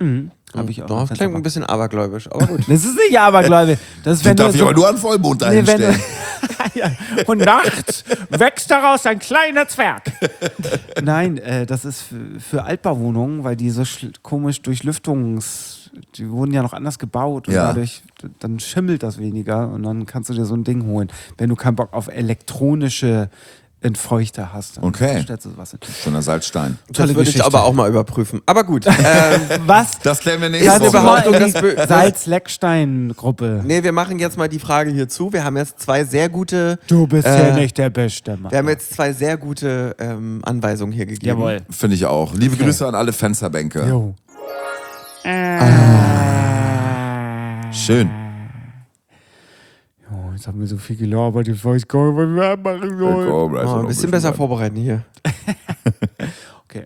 Habe ich auch. Doch, klingt ein bisschen abergläubisch, aber gut. Das ist nicht abergläubisch. Das ist, wenn Darf du ich aber nur an Vollmond Nee, wenn einstellen. Ja. Und nachts wächst daraus ein kleiner Zwerg. Nein, das ist für Altbauwohnungen, weil die so komisch die wurden ja noch anders gebaut und Ja. dadurch, dann schimmelt das weniger und dann kannst du dir so ein Ding holen. Wenn du keinen Bock auf elektronische Entfeuchter hast, dann Okay. stellst du sowas hin. Schöner Salzstein. Das Tolle würde ich Geschichte. aber auch mal überprüfen. Aber gut. Was? Das klären wir Ist nächste eine Woche. Behauptung, dass Salz-Leckstein-Gruppe. Nee, wir machen jetzt mal die Frage hier zu. Wir haben jetzt zwei sehr gute. Du bist ja nicht der Beste, Mann. Wir haben jetzt zwei sehr gute Anweisungen hier gegeben. Jawohl. Finde ich auch. Liebe Grüße an alle Fensterbänke. Jo. Schön. Oh, jetzt haben wir so viel gelabert, ich weiß gar nicht, was wir machen sollen. Oh, ein bisschen besser vorbereiten hier. Okay.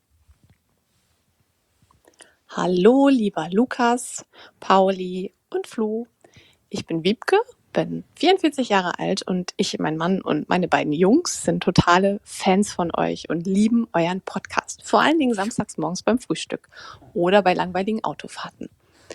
Hallo, lieber Lukas, Pauli und Flo. Ich bin Wiebke, bin 44 Jahre alt und ich, mein Mann und meine beiden Jungs sind totale Fans von euch und lieben euren Podcast. Vor allen Dingen samstags morgens beim Frühstück oder bei langweiligen Autofahrten.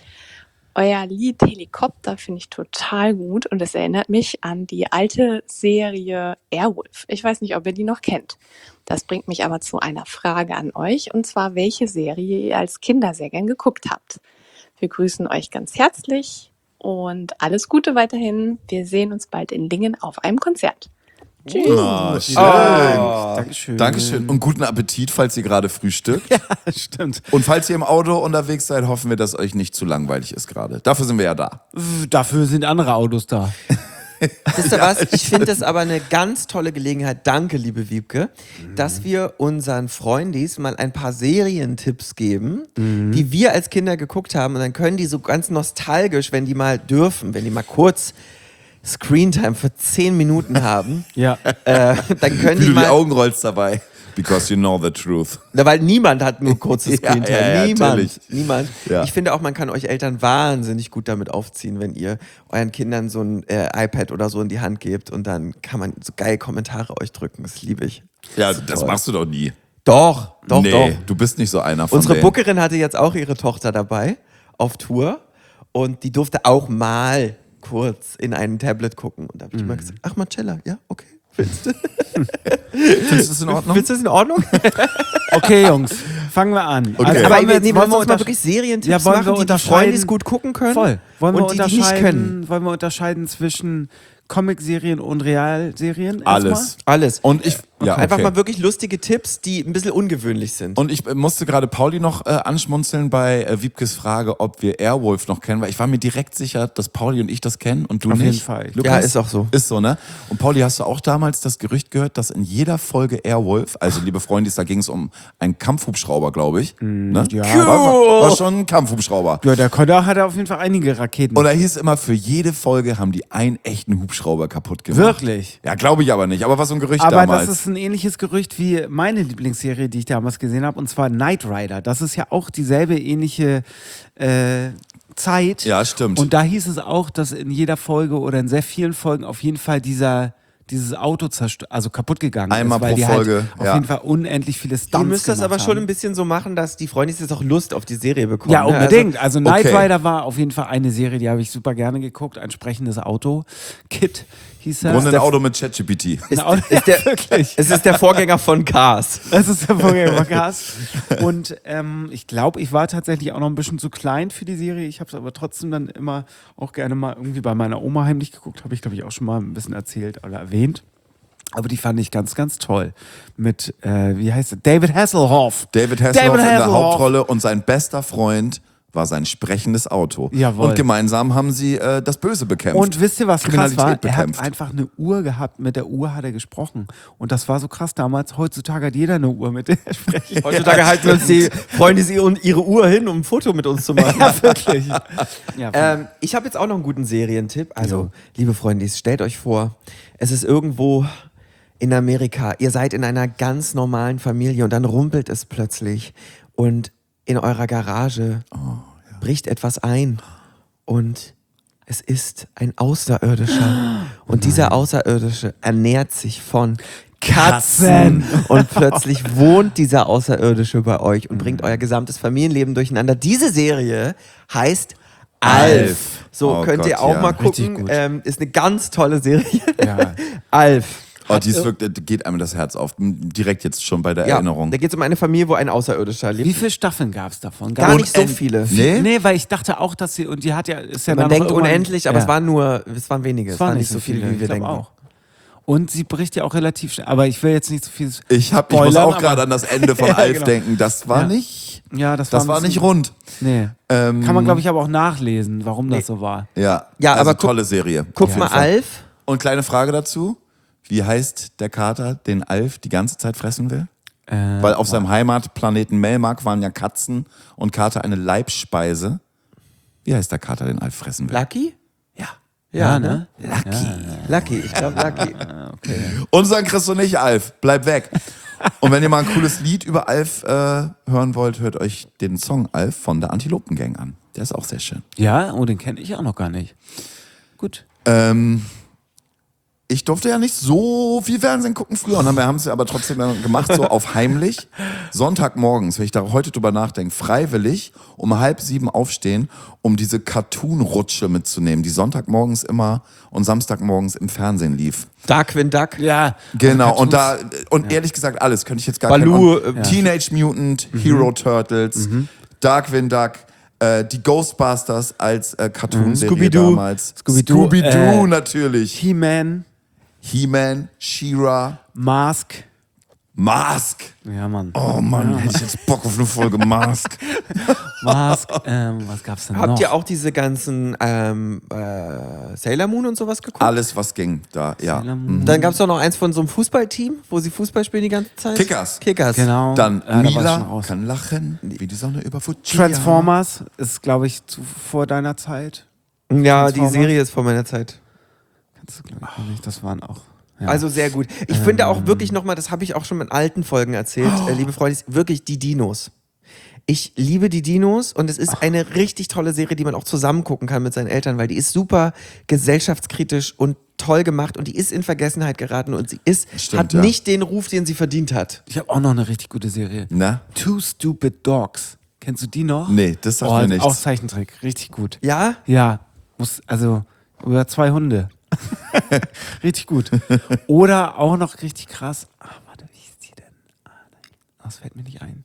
Euer Lied Helikopter finde ich total gut und es erinnert mich an die alte Serie Airwolf. Ich weiß nicht, ob ihr die noch kennt. Das bringt mich aber zu einer Frage an euch, und zwar, welche Serie ihr als Kinder sehr gern geguckt habt. Wir grüßen euch ganz herzlich und alles Gute weiterhin. Wir sehen uns bald in Lingen auf einem Konzert. Tschüss. Oh, schön. Dankeschön. Dankeschön und guten Appetit, falls ihr gerade frühstückt. Ja, stimmt. Und falls ihr im Auto unterwegs seid, hoffen wir, dass euch nicht zu langweilig ist gerade. Dafür sind wir ja da. Dafür sind andere Autos da. Wisst ihr was? Ich finde es aber eine ganz tolle Gelegenheit, danke liebe Wiebke, dass wir unseren Freundis mal ein paar Serientipps geben, die wir als Kinder geguckt haben, und dann können die so ganz nostalgisch, wenn die mal dürfen, wenn die mal kurz Screentime für 10 Minuten haben, Ja. dann können Wie die du die mal, Augen rollst dabei. Because you know the truth. na, weil niemand hat nur kurzes Ja, Screentime, ja, niemand, natürlich. niemand. Ja. Ich finde auch, man kann euch Eltern wahnsinnig gut damit aufziehen, wenn ihr euren Kindern so ein iPad oder so in die Hand gebt und dann kann man so geil Kommentare euch drücken, das liebe ich. Ja, das machst du doch nie. Doch, nee, doch. du bist nicht so einer von Unsere denen. Bookerin hatte jetzt auch ihre Tochter dabei auf Tour und die durfte auch mal kurz in ein Tablet gucken. Und da habe ich immer gesagt, ach Marcella, ja, okay. Findest du Findest du das in Ordnung? das in Ordnung? Okay, Jungs, fangen wir an. Okay. Also, Aber wollen wir, nee, wollen wir uns mal wirklich Serientipps Ja, wollen wir machen, die die unterscheiden- Freundis gut gucken können Voll. Wollen wir und die nicht können. Wollen wir unterscheiden zwischen Comic-Serien und Realserien? Alles. Alles. Und ich, ja, okay. Einfach mal wirklich lustige Tipps, die ein bisschen ungewöhnlich sind. Und ich musste gerade Pauli noch anschmunzeln bei Wiebkes Frage, ob wir Airwolf noch kennen, weil ich war mir direkt sicher, dass Pauli und ich das kennen und du Auf nicht. jeden Fall. Lukas? Ja, ist auch so. Ist so, ne? Und Pauli, hast du auch damals das Gerücht gehört, dass in jeder Folge Airwolf, also liebe Freundis, da ging es um einen Kampfhubschrauber, glaube ich. Ne? ja. War schon ein Kampfhubschrauber. Ja, der hat auf jeden Fall einige Raketen. Und da hieß immer, für jede Folge haben die einen echten Hubschrauber kaputt gemacht. Wirklich? Ja, glaube ich aber nicht. Aber war so ein Gerücht Aber damals. das ist ein ähnliches Gerücht wie meine Lieblingsserie, die ich damals gesehen habe, und zwar Knight Rider. Das ist ja auch dieselbe ähnliche Zeit. Ja, stimmt. Und da hieß es auch, dass in jeder Folge oder in sehr vielen Folgen auf jeden Fall dieses Auto kaputt gegangen Einmal ist, weil pro die Folge, halt auf ja. jeden Fall unendlich viele Stunts Ihr müsst das gemacht aber schon haben. ein bisschen so machen, dass die Freundis jetzt auch Lust auf die Serie bekommen. Ja, ne? unbedingt. Also Knight okay. Rider war auf jeden Fall eine Serie, die habe ich super gerne geguckt. Ein sprechendes Auto. Kit hieß das. Und ein Auto mit ChatGPT. Ein Auto, ist der, wirklich. Es ist der Vorgänger von Cars. Das ist der Vorgängercast. Und ich glaube, ich war tatsächlich auch noch ein bisschen zu klein für die Serie. Ich habe es aber trotzdem dann immer auch gerne mal irgendwie bei meiner Oma heimlich geguckt. Habe ich, glaube ich, auch schon mal ein bisschen erzählt oder erwähnt. Aber die fand ich ganz, ganz toll. Mit, wie heißt er? David Hasselhoff. David Hasselhoff in der Hauptrolle und sein bester Freund war sein sprechendes Auto. Jawohl. Und gemeinsam haben sie das Böse bekämpft. Und wisst ihr, was krass war? Kriminalität Er hat bekämpft. einfach eine Uhr gehabt, mit der Uhr hat er gesprochen. Und das war so krass damals. Heutzutage hat jeder eine Uhr, mit der er spricht. Heutzutage halten uns die Freunde ihre Uhr hin, um ein Foto mit uns zu machen. Ja, wirklich. Ja, Ich habe jetzt auch noch einen guten Serientipp. Also, liebe Freunde, stellt euch vor, es ist irgendwo in Amerika. Ihr seid in einer ganz normalen Familie und dann rumpelt es plötzlich und in eurer Garage bricht etwas ein und es ist ein Außerirdischer. Und dieser Außerirdische ernährt sich von Katzen. Und plötzlich wohnt dieser Außerirdische bei euch und bringt euer gesamtes Familienleben durcheinander. Diese Serie heißt Alf. So, Oh könnt Gott, ihr auch ja. mal Richtig gucken. gut. Ist eine ganz tolle Serie. Ja. Alf. Oh, die ist wirklich, geht einem das Herz auf. Direkt jetzt schon bei der Erinnerung. Da geht es um eine Familie, wo ein Außerirdischer lebt. Wie viele Staffeln gab es davon? Gar nicht so viele. Nee? Nee, weil ich dachte auch, dass sie, und die hat ja, ist ja Man dann denkt noch irgendwann- unendlich, aber ja. es waren wenige. Es war waren nicht so viele, wie ich wir glaub denken. auch. Und sie bricht ja auch relativ schnell. Aber ich will jetzt nicht so viel Ich muss spoilern, auch aber- gerade an das Ende von Ja, Alf genau. denken. Das war Ja. nicht. Ja, das Das war ein nicht bisschen- rund. Nee. Kann man, glaube ich, aber auch nachlesen, warum das so war. Ja, Ja, also aber guck- tolle Serie. Guck Auf mal jeden Fall. Alf. Und kleine Frage dazu. Wie heißt der Kater, den Alf die ganze Zeit fressen will? Weil auf seinem Heimatplaneten Melmark waren ja Katzen und Kater eine Leibspeise. Wie heißt der Kater, den Alf fressen will? Lucky? Ja. Ja, ne? Lucky. Lucky, ich glaube Lucky. Unseren kriegst du nicht, Alf. Bleib weg. Und wenn ihr mal ein cooles Lied über Alf hören wollt, hört euch den Song Alf von der Antilopengang an. Der ist auch sehr schön. Ja, oh, den kenne ich auch noch gar nicht. Gut. Ich durfte ja nicht so viel Fernsehen gucken früher. Und wir haben es aber trotzdem dann gemacht, so auf heimlich. Sonntagmorgens, wenn ich da heute drüber nachdenke, freiwillig um 6:30 aufstehen, um diese Cartoon-Rutsche mitzunehmen, die Sonntagmorgens immer und Samstagmorgens im Fernsehen lief. Darkwing Duck. Ja. Genau, Also und Cartoons- und ehrlich gesagt alles, könnte ich jetzt gar Baloo, keinen... Teenage Mutant, Hero Turtles, Darkwing Duck, die Ghostbusters als Cartoon-Serie Scooby-Doo. damals. Scooby-Doo, natürlich. He-Man, He-Man, She-Ra, Mask. Mask. Ja, Mann. Oh Mann, hätte ich jetzt Bock auf eine Folge Mask. Mask, was gab's denn noch? Habt ihr auch diese ganzen Sailor Moon und sowas geguckt? Alles, was ging da, ja. Dann gab es doch noch eins von so einem Fußballteam, wo sie Fußball spielen die ganze Zeit. Kickers. Kickers. Genau. Dann da war ich schon Mila raus. kann lachen, wie die Sonne über Fujian. Transformers ist, glaube ich, vor deiner Zeit. Ja, die Transformers. Serie ist vor meiner Zeit. Kannst du, glaube ich, noch nicht. Das waren auch. Ja. Also sehr gut. Ich finde auch wirklich nochmal, das habe ich auch schon in alten Folgen erzählt, liebe Freunde, wirklich die Dinos. Ich liebe die Dinos und es ist eine richtig tolle Serie, die man auch zusammen gucken kann mit seinen Eltern, weil die ist super gesellschaftskritisch und toll gemacht und die ist in Vergessenheit geraten und sie Stimmt, hat ja. nicht den Ruf, den sie verdient hat. Ich habe auch noch eine richtig gute Serie. Na? Two Stupid Dogs. Kennst du die noch? Nee, das sagt mir nichts. Auch Zeichentrick. Richtig gut. Ja? Ja. Also über 2 Hunde. Richtig gut. Oder auch noch richtig krass. Warte, wie hieß die denn? Nein, das fällt mir nicht ein.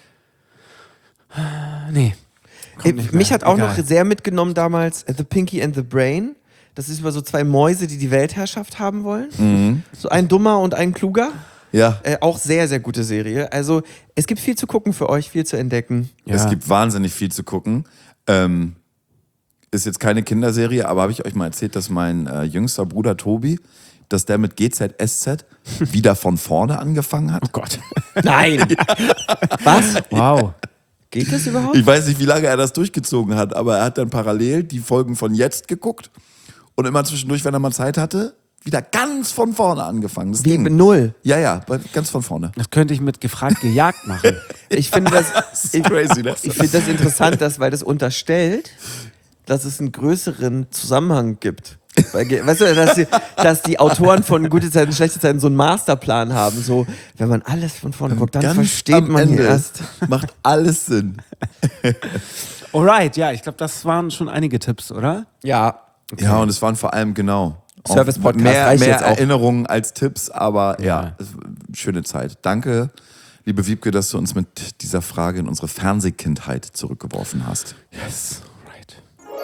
Nee. Kommt nicht Mich mehr. hat auch Egal. noch sehr mitgenommen damals The Pinky and the Brain. Das ist über so 2 Mäuse, die die Weltherrschaft haben wollen. So ein Dummer und ein Kluger. Ja. Auch sehr, sehr gute Serie. Also es gibt viel zu gucken für euch, viel zu entdecken. Ja. Es gibt wahnsinnig viel zu gucken. Ist jetzt keine Kinderserie, aber habe ich euch mal erzählt, dass mein jüngster Bruder Tobi, dass der mit GZSZ wieder von vorne angefangen hat? Oh Gott. Nein! Was? Wow. Geht das überhaupt? Ich weiß nicht, wie lange er das durchgezogen hat, aber er hat dann parallel die Folgen von jetzt geguckt und immer zwischendurch, wenn er mal Zeit hatte, wieder ganz von vorne angefangen. Das Wie ging. mit 0. Ja, ganz von vorne. Das könnte ich mit gefragt gejagt machen. Ich finde das, Crazy, ne? ich finde das interessant, weil das unterstellt, dass es einen größeren Zusammenhang gibt. Weil, weißt du, dass die Autoren von Gute Zeiten, Schlechte Zeiten so einen Masterplan haben. So, wenn man alles von vorne guckt, dann Ganz versteht am man Ende erst. Macht alles Sinn. Alright, ja, ich glaube, das waren schon einige Tipps, oder? Ja. Ja, und es waren vor allem genau auch Service-Podcast mehr reicht jetzt auch. Erinnerungen als Tipps, aber Ja. ja, es war eine schöne Zeit. Danke, liebe Wiebke, dass du uns mit dieser Frage in unsere Fernsehkindheit zurückgeworfen hast. Yes. Right.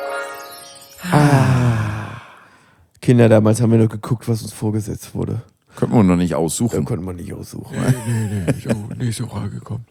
Kinder, damals haben wir nur geguckt, was uns vorgesetzt wurde. Könnten wir noch nicht Da aussuchen. konnte man nicht aussuchen. Nächste Frage kommt.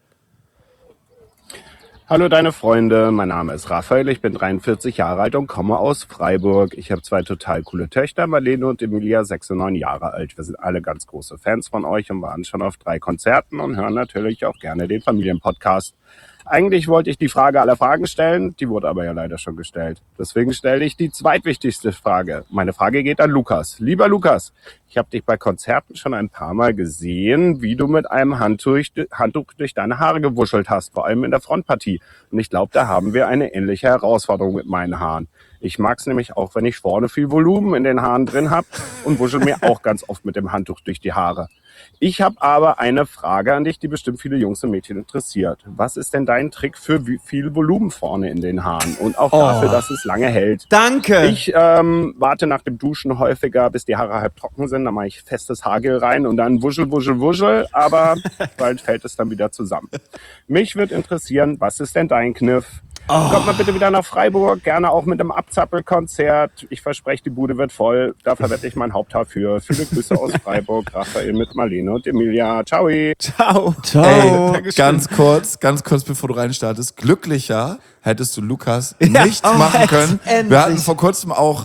Hallo deine Freunde, mein Name ist Raphael, ich bin 43 Jahre alt und komme aus Freiburg. Ich habe 2 total coole Töchter, Marlene und Emilia, 6 und 9 Jahre alt. Wir sind alle ganz große Fans von euch und waren schon auf 3 Konzerten und hören natürlich auch gerne den Familienpodcast. Eigentlich wollte ich die Frage aller Fragen stellen, die wurde aber ja leider schon gestellt. Deswegen stelle ich die zweitwichtigste Frage. Meine Frage geht an Lukas. Lieber Lukas, ich habe dich bei Konzerten schon ein paar Mal gesehen, wie du mit einem Handtuch durch deine Haare gewuschelt hast, vor allem in der Frontpartie. Und ich glaube, da haben wir eine ähnliche Herausforderung mit meinen Haaren. Ich mag's nämlich auch, wenn ich vorne viel Volumen in den Haaren drin hab und wuschel mir auch ganz oft mit dem Handtuch durch die Haare. Ich habe aber eine Frage an dich, die bestimmt viele Jungs und Mädchen interessiert. Was ist denn dein Trick für viel Volumen vorne in den Haaren und auch dafür, dass es lange hält? Danke! Ich warte nach dem Duschen häufiger, bis die Haare halb trocken sind. Dann mache ich festes Haargel rein und dann wuschel, aber bald fällt es dann wieder zusammen. Mich würde interessieren, was ist denn dein Kniff? Kommt mal bitte wieder nach Freiburg, gerne auch mit einem Abzappelkonzert. Ich verspreche, die Bude wird voll. Da verwette ich mein Haupthaar für. Viele Grüße aus Freiburg, Raphael mit Marlene und Emilia. Ciao. Ciao. Ey, ganz kurz, bevor du reinstartest. Glücklicher hättest du Lukas nicht machen können. Wir hatten vor kurzem auch,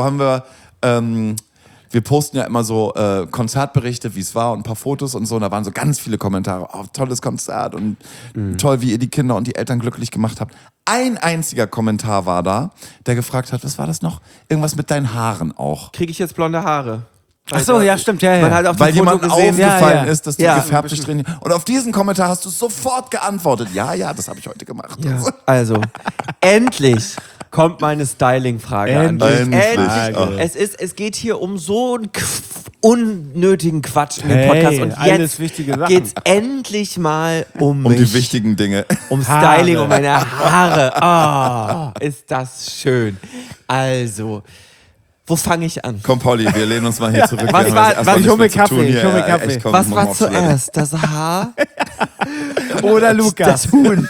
wir posten ja immer so Konzertberichte, wie es war und ein paar Fotos und so. Und da waren so ganz viele Kommentare. Oh, tolles Konzert und toll, wie ihr die Kinder und die Eltern glücklich gemacht habt. Ein einziger Kommentar war da, der gefragt hat, was war das noch? Irgendwas mit deinen Haaren auch. Kriege ich jetzt blonde Haare? Ach so, ja, stimmt, ja. Man hat auf Weil dem Foto jemand gesehen, aufgefallen ist, dass du Ja. gefärbt dich drin. Und auf diesen Kommentar hast du sofort geantwortet. Ja, das habe ich heute gemacht. Ja. Also, endlich kommt meine Styling-Frage an dich. Endlich. Es geht hier um so einen unnötigen Quatsch in dem Hey, Podcast. Und alles jetzt wichtige Sachen. geht's endlich mal um Um die mich. wichtigen Dinge. Um Styling, um meine Haare. Oh, ist das schön. Also, wo fange ich an? Komm, Pauli, wir lehnen uns mal hier zurück. Was Wir war- haben erstmal was- nichts ich hol mir mehr zu Kaffee, tun hier. ich hol mir Ja, Kaffee. echt, komm, Was mach war mal auf Toilette. zuerst? Das Haar? Oder Lukas. Das Huhn.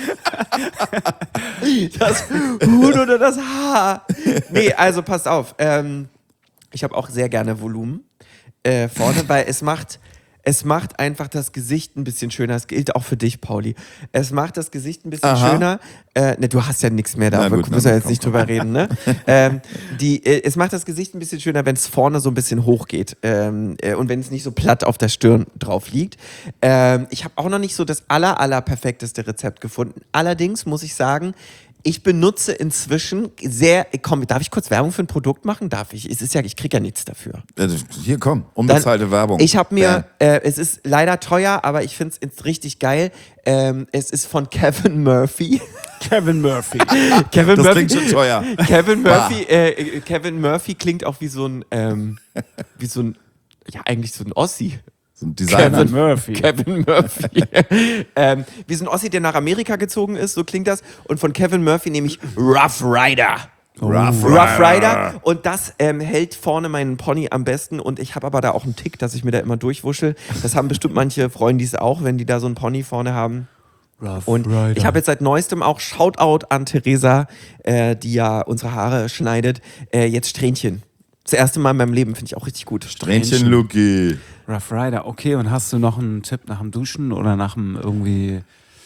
Das Huhn oder das Haar? Nee, also passt auf. Ich habe auch sehr gerne Volumen vorne, weil es macht einfach das Gesicht ein bisschen schöner. Das gilt auch für dich, Pauli. Es macht das Gesicht ein bisschen schöner. Ne, du hast ja nichts mehr da, Na wir gut, müssen ja dann jetzt nicht drüber reden. Ne? Es macht das Gesicht ein bisschen schöner, wenn es vorne so ein bisschen hoch geht und wenn es nicht so platt auf der Stirn drauf liegt. Ich habe auch noch nicht so das aller perfekteste Rezept gefunden. Allerdings muss ich sagen, ich benutze inzwischen darf ich kurz Werbung für ein Produkt machen? Darf ich? Ich kriege ja nichts dafür. Hier, komm, unbezahlte Werbung. Ich habe mir, es ist leider teuer, aber ich finde es richtig geil. Es ist von Kevin Murphy. Kevin Murphy. Das klingt schon teuer. Kevin Murphy klingt auch wie so ein eigentlich so ein Ossi. So ein Designer. Kevin Murphy. Kevin Murphy. Wie so ein Ossi, der nach Amerika gezogen ist, so klingt das. Und von Kevin Murphy nehme ich Rough Rider. Rough Rider. Und das hält vorne meinen Pony am besten. Und ich habe aber da auch einen Tick, dass ich mir da immer durchwuschel. Das haben bestimmt manche Freundis auch, wenn die da so einen Pony vorne haben. Und ich habe jetzt seit neuestem auch Shoutout an Theresa, die ja unsere Haare schneidet, jetzt Strähnchen. Das erste Mal in meinem Leben, finde ich auch richtig gut. Strähnchen Luki. Rough Rider, okay. Und hast du noch einen Tipp nach dem Duschen oder nach dem irgendwie...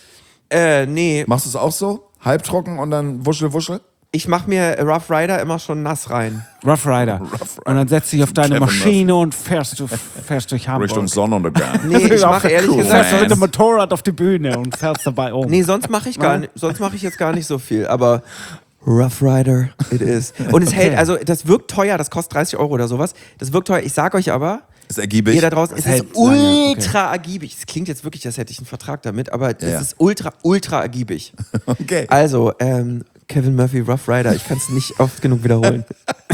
Nee, Machst du es auch so? Halbtrocken und dann wuschel? ich mache mir Rough Rider immer schon nass rein. Rough Rider. Und dann setzt dich auf deine Kevin Maschine und fährst durch Hamburg. Richtung Sonnenuntergang. Nee, ich mache ehrlich Cool. gesagt... Setzt du mit dem Motorrad auf die Bühne und fährst dabei um. Nee, sonst mache ich jetzt gar nicht so viel, aber Rough Rider it is. Und es hält, also das wirkt teuer, das kostet 30 € oder sowas. Das wirkt teuer, ich sag euch aber, Ist ergiebig. ihr da draußen, es ist hält lange, ultra ergiebig. Es klingt jetzt wirklich, als hätte ich einen Vertrag damit, aber Ja. es ist ultra ergiebig. Okay. Also, Kevin Murphy, Rough Rider, ich kann es nicht oft genug wiederholen.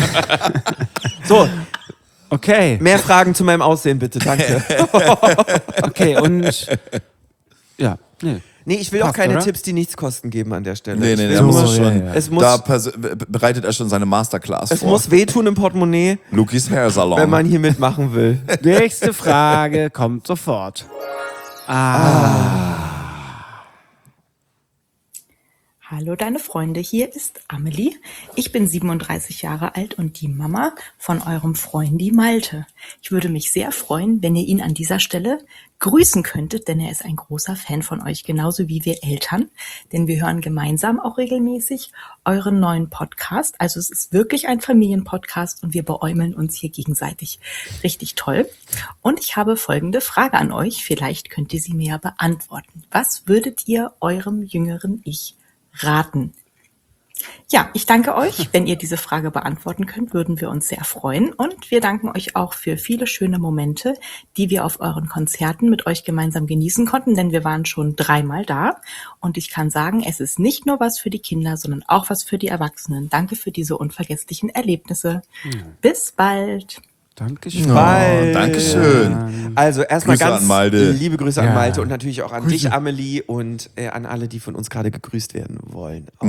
So, Okay. mehr Fragen zu meinem Aussehen bitte, danke. Okay, und... Ja, nee. Nee, ich will auch Passt, keine oder? Tipps, die nichts kosten geben an der Stelle. Nee, Ich will da muss nur- es schon. ja. Es muss, Da bereitet er schon seine Masterclass es vor. muss wehtun im Portemonnaie, Lukis Hair Salon. wenn man hier mitmachen will. Nächste Frage kommt sofort. Hallo Hallo deine Freunde, hier ist Amelie. Ich bin 37 Jahre alt und die Mama von eurem Freundi Malte. Ich würde mich sehr freuen, wenn ihr ihn an dieser Stelle grüßen könntet, denn er ist ein großer Fan von euch, genauso wie wir Eltern. Denn wir hören gemeinsam auch regelmäßig euren neuen Podcast. Also es ist wirklich ein Familienpodcast und wir beäumeln uns hier gegenseitig. Richtig toll. Und ich habe folgende Frage an euch. Vielleicht könnt ihr sie mir ja beantworten. Was würdet ihr eurem jüngeren Ich raten? Ja, ich danke euch. Wenn ihr diese Frage beantworten könnt, würden wir uns sehr freuen. Und wir danken euch auch für viele schöne Momente, die wir auf euren Konzerten mit euch gemeinsam genießen konnten, denn wir waren schon 3-mal da. Und ich kann sagen, es ist nicht nur was für die Kinder, sondern auch was für die Erwachsenen. Danke für diese unvergesslichen Erlebnisse. Bis bald. Dankeschön. Dankeschön. Also erstmal Grüße ganz an Malte. liebe Grüße an Ja. Malte und natürlich auch an Grüße. dich, Amelie, und an alle, die von uns gerade gegrüßt werden wollen. Auch.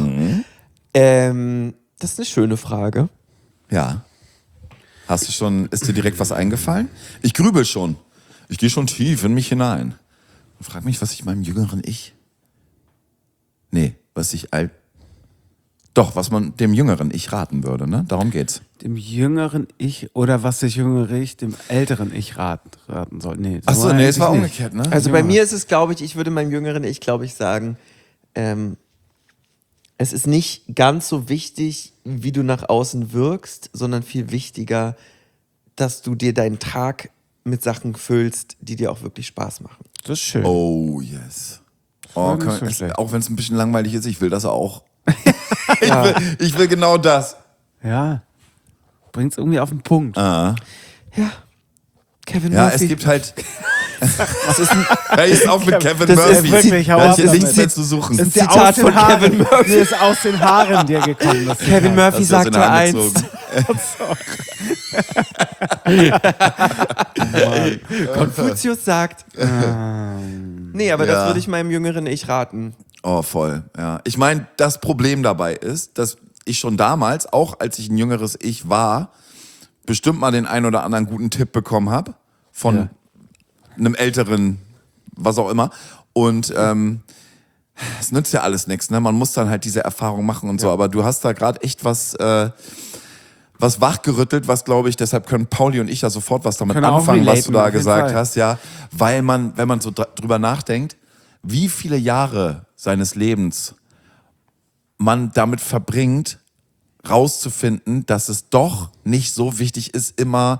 Das ist eine schöne Frage. Ja. Ist dir direkt was eingefallen? Ich grübel schon. Ich gehe schon tief in mich hinein. Und frag mich, was ich meinem jüngeren Ich... was man dem jüngeren Ich raten würde, ne? Darum geht's. Dem jüngeren Ich oder was das jüngere Ich dem älteren Ich raten soll. Nee, so Achso, nee, es war eigentlich umgekehrt, ne? Also bei mir ist es, glaube ich würde meinem jüngeren Ich, sagen, es ist nicht ganz so wichtig, wie du nach außen wirkst, sondern viel wichtiger, dass du dir deinen Tag mit Sachen füllst, die dir auch wirklich Spaß machen. Das ist schön. Oh, yes. war nicht so schlecht. Auch wenn es ein bisschen langweilig ist, ich will das auch. Ich will genau das. Ja. Bringt's irgendwie auf den Punkt. Ah. Ja. Kevin Ja, Murphy. es gibt halt... Was ist ein, Er ist auch mit Kevin Das ist Murphy. wirklich, hau Da ab hat hier nichts damit. mehr zu suchen. ein Ist dir Zitat aus den von Haaren- Kevin Murphy. Nee, ist aus den Haaren dir gekommen. Das Kevin Zitat. Murphy Das ist aus den sagte Haaren einst. gezogen. Konfuzius sagt. Nee, aber das Ja. würde ich meinem jüngeren Ich raten. Oh, voll, ja. Ich meine, das Problem dabei ist, dass ich schon damals, auch als ich ein jüngeres Ich war, bestimmt mal den einen oder anderen guten Tipp bekommen habe von einem älteren, was auch immer. Und es nützt ja alles nichts, ne? Man muss dann halt diese Erfahrung machen und so. Aber du hast da gerade echt was wachgerüttelt, was, glaube ich, deshalb können Pauli und ich da sofort was damit Können auch anfangen, was du relaten, da auf jeden gesagt Fall. hast, ja. Weil man, wenn man so drüber nachdenkt, wie viele Jahre seines Lebens man damit verbringt, rauszufinden, dass es doch nicht so wichtig ist, immer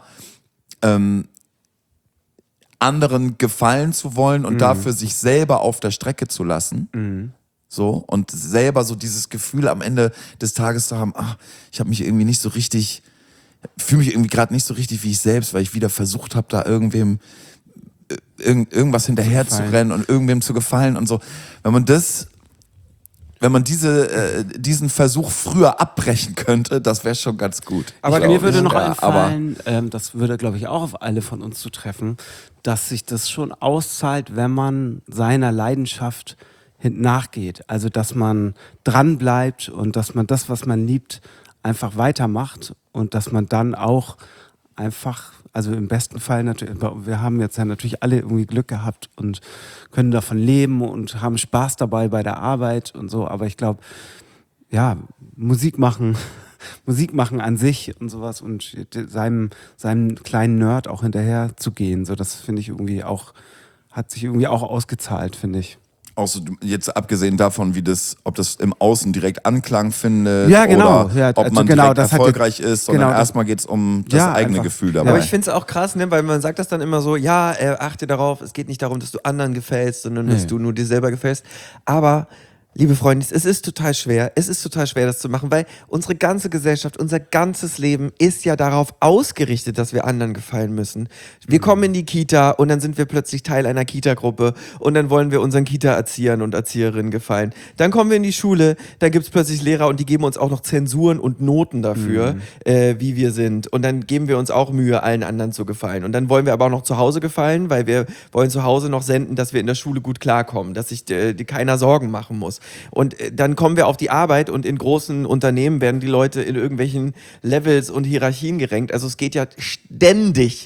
anderen gefallen zu wollen und dafür sich selber auf der Strecke zu lassen. So, und selber so dieses Gefühl am Ende des Tages zu haben, ach, ich habe mich irgendwie nicht so richtig, fühle mich irgendwie gerade nicht so richtig wie ich selbst, weil ich wieder versucht habe, da irgendwem irgendwas hinterher zu rennen und irgendwem zu gefallen und so. Wenn man diesen Versuch früher abbrechen könnte, das wäre schon ganz gut. Aber Ich mir auch. würde noch Ja, einfallen, das würde, glaube ich, auch auf alle von uns zu treffen, dass sich das schon auszahlt, wenn man seiner Leidenschaft nachgeht. Also, dass man dran bleibt und dass man das, was man liebt, einfach weitermacht und dass man dann auch einfach, also im besten Fall natürlich, wir haben jetzt ja natürlich alle irgendwie Glück gehabt und können davon leben und haben Spaß dabei bei der Arbeit und so, aber ich glaube, ja, Musik machen an sich und sowas und seinem kleinen Nerd auch hinterher zu gehen, so das finde ich irgendwie auch, hat sich irgendwie auch ausgezahlt, finde ich. Auch so, jetzt abgesehen davon, ob das im Außen direkt Anklang findet Ja, genau. oder Ja, ob man genau, direkt das hat erfolgreich ist, sondern genau, erstmal geht es um das Ja, eigene einfach. Gefühl Ja. dabei. Aber ich finde es auch krass, ne, weil man sagt das dann immer so, ja, achte darauf, es geht nicht darum, dass du anderen gefällst, sondern dass du nur dir selber gefällst. Aber, liebe Freunde, es ist total schwer, das zu machen, weil unsere ganze Gesellschaft, unser ganzes Leben ist ja darauf ausgerichtet, dass wir anderen gefallen müssen. Wir kommen in die Kita und dann sind wir plötzlich Teil einer Kita-Gruppe und dann wollen wir unseren Kita-Erziehern und Erzieherinnen gefallen. Dann kommen wir in die Schule, dann gibt es plötzlich Lehrer und die geben uns auch noch Zensuren und Noten dafür, wie wir sind. Und dann geben wir uns auch Mühe, allen anderen zu gefallen. Und dann wollen wir aber auch noch zu Hause gefallen, weil wir wollen zu Hause noch senden, dass wir in der Schule gut klarkommen, dass sich keiner Sorgen machen muss. Und dann kommen wir auf die Arbeit und in großen Unternehmen werden die Leute in irgendwelchen Levels und Hierarchien gerankt. Also es geht ja ständig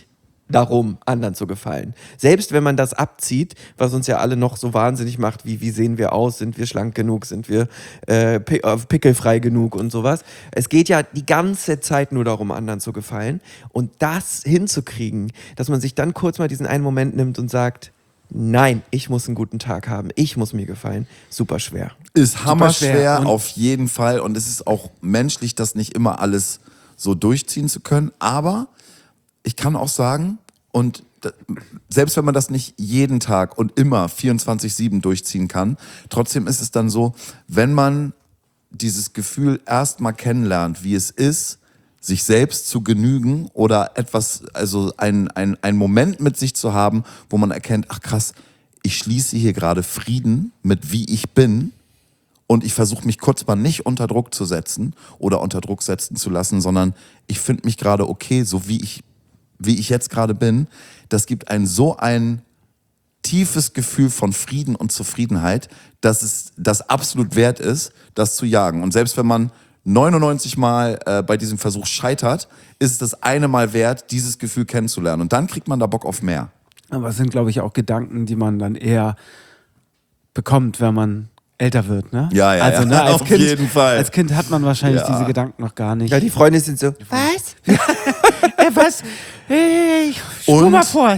darum, anderen zu gefallen. Selbst wenn man das abzieht, was uns ja alle noch so wahnsinnig macht, wie sehen wir aus, sind wir schlank genug, sind wir pickelfrei genug und sowas. Es geht ja die ganze Zeit nur darum, anderen zu gefallen. Und das hinzukriegen, dass man sich dann kurz mal diesen einen Moment nimmt und sagt, nein, ich muss einen guten Tag haben, ich muss mir gefallen, super schwer. Ist hammerschwer, Und- auf jeden Fall. Und es ist auch menschlich, das nicht immer alles so durchziehen zu können. Aber ich kann auch sagen, und selbst wenn man das nicht jeden Tag und immer 24/7 durchziehen kann, trotzdem ist es dann so, wenn man dieses Gefühl erstmal kennenlernt, wie es ist, sich selbst zu genügen oder etwas, also ein Moment mit sich zu haben, wo man erkennt, ach krass, ich schließe hier gerade Frieden mit wie ich bin und ich versuche mich kurz mal nicht unter Druck zu setzen oder unter Druck setzen zu lassen, sondern ich finde mich gerade okay, so wie ich jetzt gerade bin. Das gibt so ein tiefes Gefühl von Frieden und Zufriedenheit, dass es das absolut wert ist, das zu jagen. Und selbst wenn man 99 Mal bei diesem Versuch scheitert, ist es das eine Mal wert, dieses Gefühl kennenzulernen. Und dann kriegt man da Bock auf mehr. Aber es sind, glaube ich, auch Gedanken, die man dann eher bekommt, wenn man älter wird, ne? Ja, also, ne, als auf kind, jeden Fall. Als Kind hat man wahrscheinlich Ja. diese Gedanken noch gar nicht. Ja, die Freunde sind so, was? Was? Hey, spur Und? mal vor.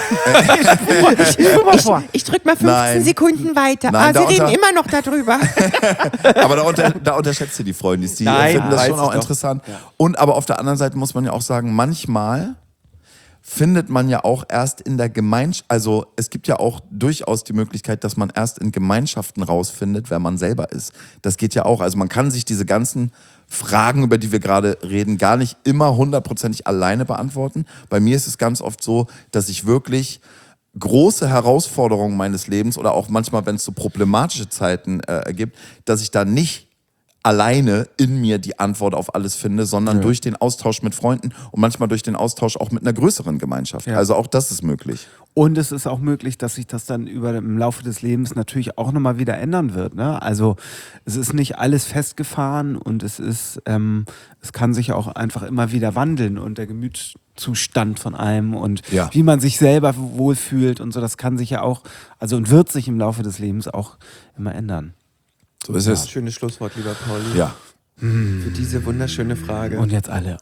Spur mal vor. Ich drück mal 15 Nein. Sekunden weiter. Nein, Sie reden unter- immer noch darüber. Aber da unterschätzt ihr die Freunde. Die Nein, finden das weiß schon ich auch doch. interessant. Und aber auf der anderen Seite muss man ja auch sagen, manchmal findet man ja auch erst in der Gemeinschaft, also es gibt ja auch durchaus die Möglichkeit, dass man erst in Gemeinschaften rausfindet, wer man selber ist. Das geht ja auch. Also man kann sich diese ganzen Fragen, über die wir gerade reden, gar nicht immer 100%ig alleine beantworten. Bei mir ist es ganz oft so, dass ich wirklich große Herausforderungen meines Lebens oder auch manchmal, wenn es so problematische Zeiten gibt, dass ich da nicht alleine in mir die Antwort auf alles finde, sondern durch den Austausch mit Freunden und manchmal durch den Austausch auch mit einer größeren Gemeinschaft. Ja. Also auch das ist möglich. Und es ist auch möglich, dass sich das dann im Laufe des Lebens natürlich auch nochmal wieder ändern wird. Ne? Also es ist nicht alles festgefahren und es kann sich auch einfach immer wieder wandeln und der Gemütszustand von einem und Ja. wie man sich selber wohlfühlt und so, das kann sich ja auch, also und wird sich im Laufe des Lebens auch immer ändern. So ist es. Schönes Schlusswort, lieber Pauli. Ja. Für diese wunderschöne Frage. Und jetzt alle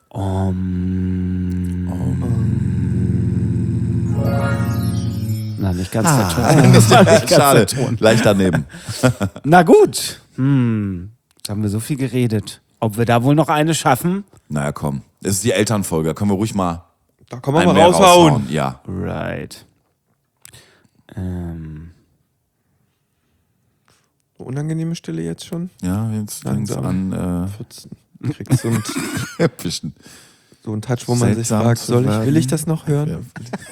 Na, nicht ganz vertont. Schade. Leicht daneben. Na gut. Jetzt haben wir so viel geredet. Ob wir da wohl noch eine schaffen? Naja, komm. Es ist die Elternfolge. Da können wir ruhig mal Da kann man einen mal mehr raushauen. Ja. Right. Unangenehme Stille jetzt schon. Ja, jetzt fängt's Langsam. an 14. Kriegst so bisschen. einen Touch, wo man sich Seltsam fragt, zu will werden. ich das noch hören?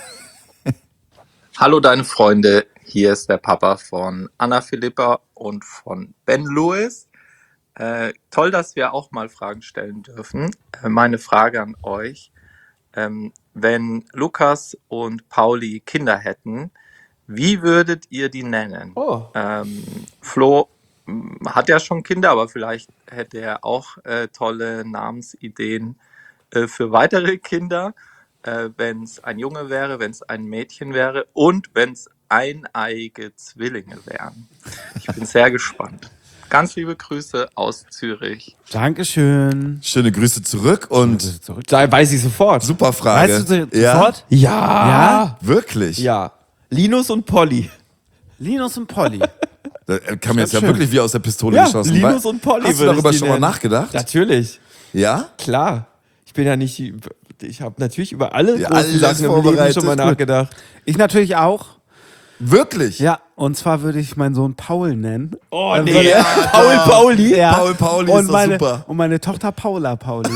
Hallo deine Freunde, hier ist der Papa von Anna Philippa und von Ben Lewis. Toll, dass wir auch mal Fragen stellen dürfen. Meine Frage an euch, wenn Lukas und Pauli Kinder hätten, wie würdet ihr die nennen? Oh. Flo hat ja schon Kinder, aber vielleicht hätte er auch tolle Namensideen für weitere Kinder. Wenn es ein Junge wäre, wenn es ein Mädchen wäre und wenn es eineiige Zwillinge wären. Ich bin sehr gespannt. Ganz liebe Grüße aus Zürich. Dankeschön. Schöne Grüße zurück und Da weiß ich sofort. super Frage. Weißt du ja? sofort? Ja. Wirklich? Ja. Linus und Polly. Linus und Polly. Da kam jetzt ja schön. wirklich wie aus der Pistole Ja, geschossen. Linus und Polly Hast du würde ich darüber die schon mal nennen. nachgedacht? Natürlich. Ja? Klar. Ich bin ja nicht. Ich habe natürlich über alle Ja, großen alles Sachen im Leben vorbereitet. schon mal Gut. nachgedacht. Ich natürlich auch. Wirklich? Ja, und zwar würde ich meinen Sohn Paul nennen. Oh Dann nee. würde- Paul Pauli. Ja. Pauli und ist doch meine, super. Und meine Tochter Paula Pauli.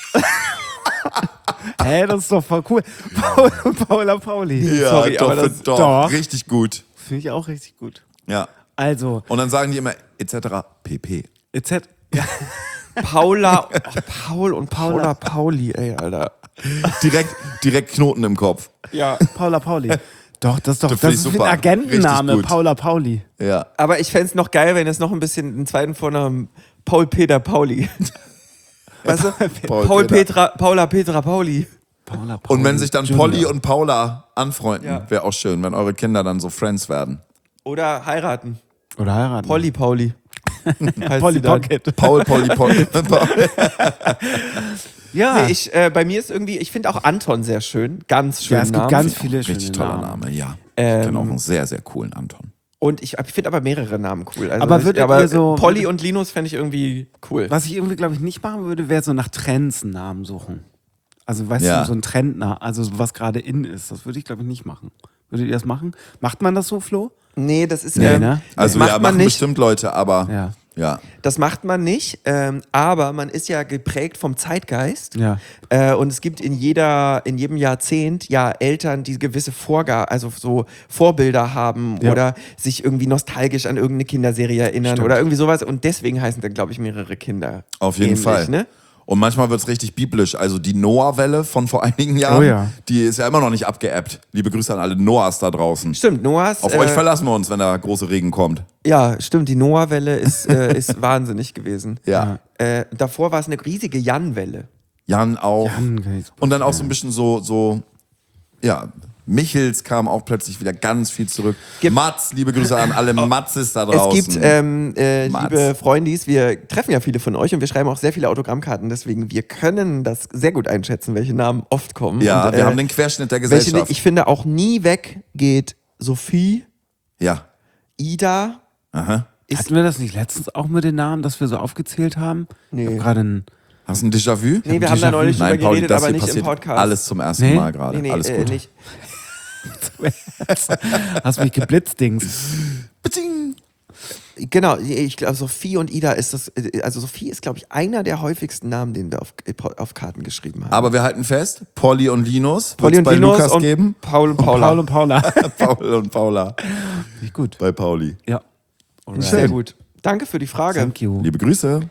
Hä, das ist doch voll cool. Paul und Paula Pauli. Ja, Sorry, doch, aber das- doch. Richtig gut. Finde ich auch richtig gut. Ja. Also, Und dann sagen die immer etc. pp. EZ. Ja. Paula. Paul und Paula Pauli, ey, Alter. Direkt Knoten im Kopf. Ja. Paula Pauli. Doch, das ist doch, Das das find ich ist ein super. Agentenname. Richtig gut. Paula Pauli. Ja. Aber ich fände es noch geil, wenn es noch ein bisschen einen zweiten Vornamen Paul Peter Pauli. Weißt du? Paul Paul Peter. Paula Petra Pauli. Paula, Und wenn sich dann Junior. Polly und Paula anfreunden, Ja. wäre auch schön, wenn eure Kinder dann so Friends werden. Oder heiraten. Oder heiraten. Pauli. Heißt Polly sie dann. Pocket. Polly. Ja. Nee, bei mir ist irgendwie, ich finde auch Anton sehr schön. Ganz schön. Ja, es gibt Namen. ganz viele Richtig schöne toller Namen. Name, ja. Ich kenne auch einen sehr, sehr coolen Anton. Und ich finde aber mehrere Namen cool. Also Aber würdet ihr so- Polly und Linus fände ich irgendwie cool. Was ich irgendwie, glaube ich, nicht machen würde, wäre so nach Trends einen Namen suchen. Also, weißt Ja. du, so ein Trend, also was gerade in ist. Das würde ich, glaube ich, nicht machen. Würdet ihr das machen? Macht man das so, Flo? Nee, das ist. Nee, ne? Also das ja, macht man machen nicht. bestimmt Leute, aber Ja. ja. Das macht man nicht, aber man ist ja geprägt vom Zeitgeist. Ja. Und es gibt in jedem Jahrzehnt ja Eltern, die gewisse also so Vorbilder haben Ja. oder sich irgendwie nostalgisch an irgendeine Kinderserie erinnern Stimmt. oder irgendwie sowas. Und deswegen heißen dann, glaube ich, mehrere Kinder. Auf jeden ähnlich, Fall. Ne? Und manchmal wird es richtig biblisch. Also die Noah-Welle von vor einigen Jahren, Oh ja. die ist ja immer noch nicht abgeappt. Liebe Grüße an alle Noahs da draußen. Stimmt, Noahs. Auf euch verlassen wir uns, wenn da große Regen kommt. Ja, stimmt, die Noah-Welle ist wahnsinnig gewesen. Ja. Davor war es eine riesige Jan-Welle. Jan auch. Jan, Und dann auch so ein bisschen so, ja, Michels kam auch plötzlich wieder ganz viel zurück. Mats, liebe Grüße an alle Matzes da draußen. Es gibt, liebe Freundis, wir treffen ja viele von euch und wir schreiben auch sehr viele Autogrammkarten, deswegen wir können das sehr gut einschätzen, welche Namen oft kommen. Ja, und, wir haben den Querschnitt der welche, Gesellschaft. ich finde auch nie weg geht Sophie, Ja. Ida. Aha. Hatten wir das nicht letztens auch mit den Namen, dass wir so aufgezählt haben? Nee. Ich hab gerade ein. Hast du ein Déjà-vu? Nee, wir haben da neulich drüber Nein, Pauli, geredet, das aber hier nicht im passiert Podcast. alles zum ersten Nee? Mal gerade. Nee, Alles gut. nicht. Hast mich geblitzt, Dings. Genau, ich glaube, Sophie und Ida ist das, also Sophie ist, glaube ich, einer der häufigsten Namen, den wir auf Karten geschrieben haben. Aber wir halten fest, Polly und Linus Polly wird's und bei Linus Lukas und geben. Paul und Paula. Paul und Paula. Paul und Paula Nicht gut. bei Pauli. Ja. Sehr gut. Danke für die Frage. Thank you. Liebe Grüße.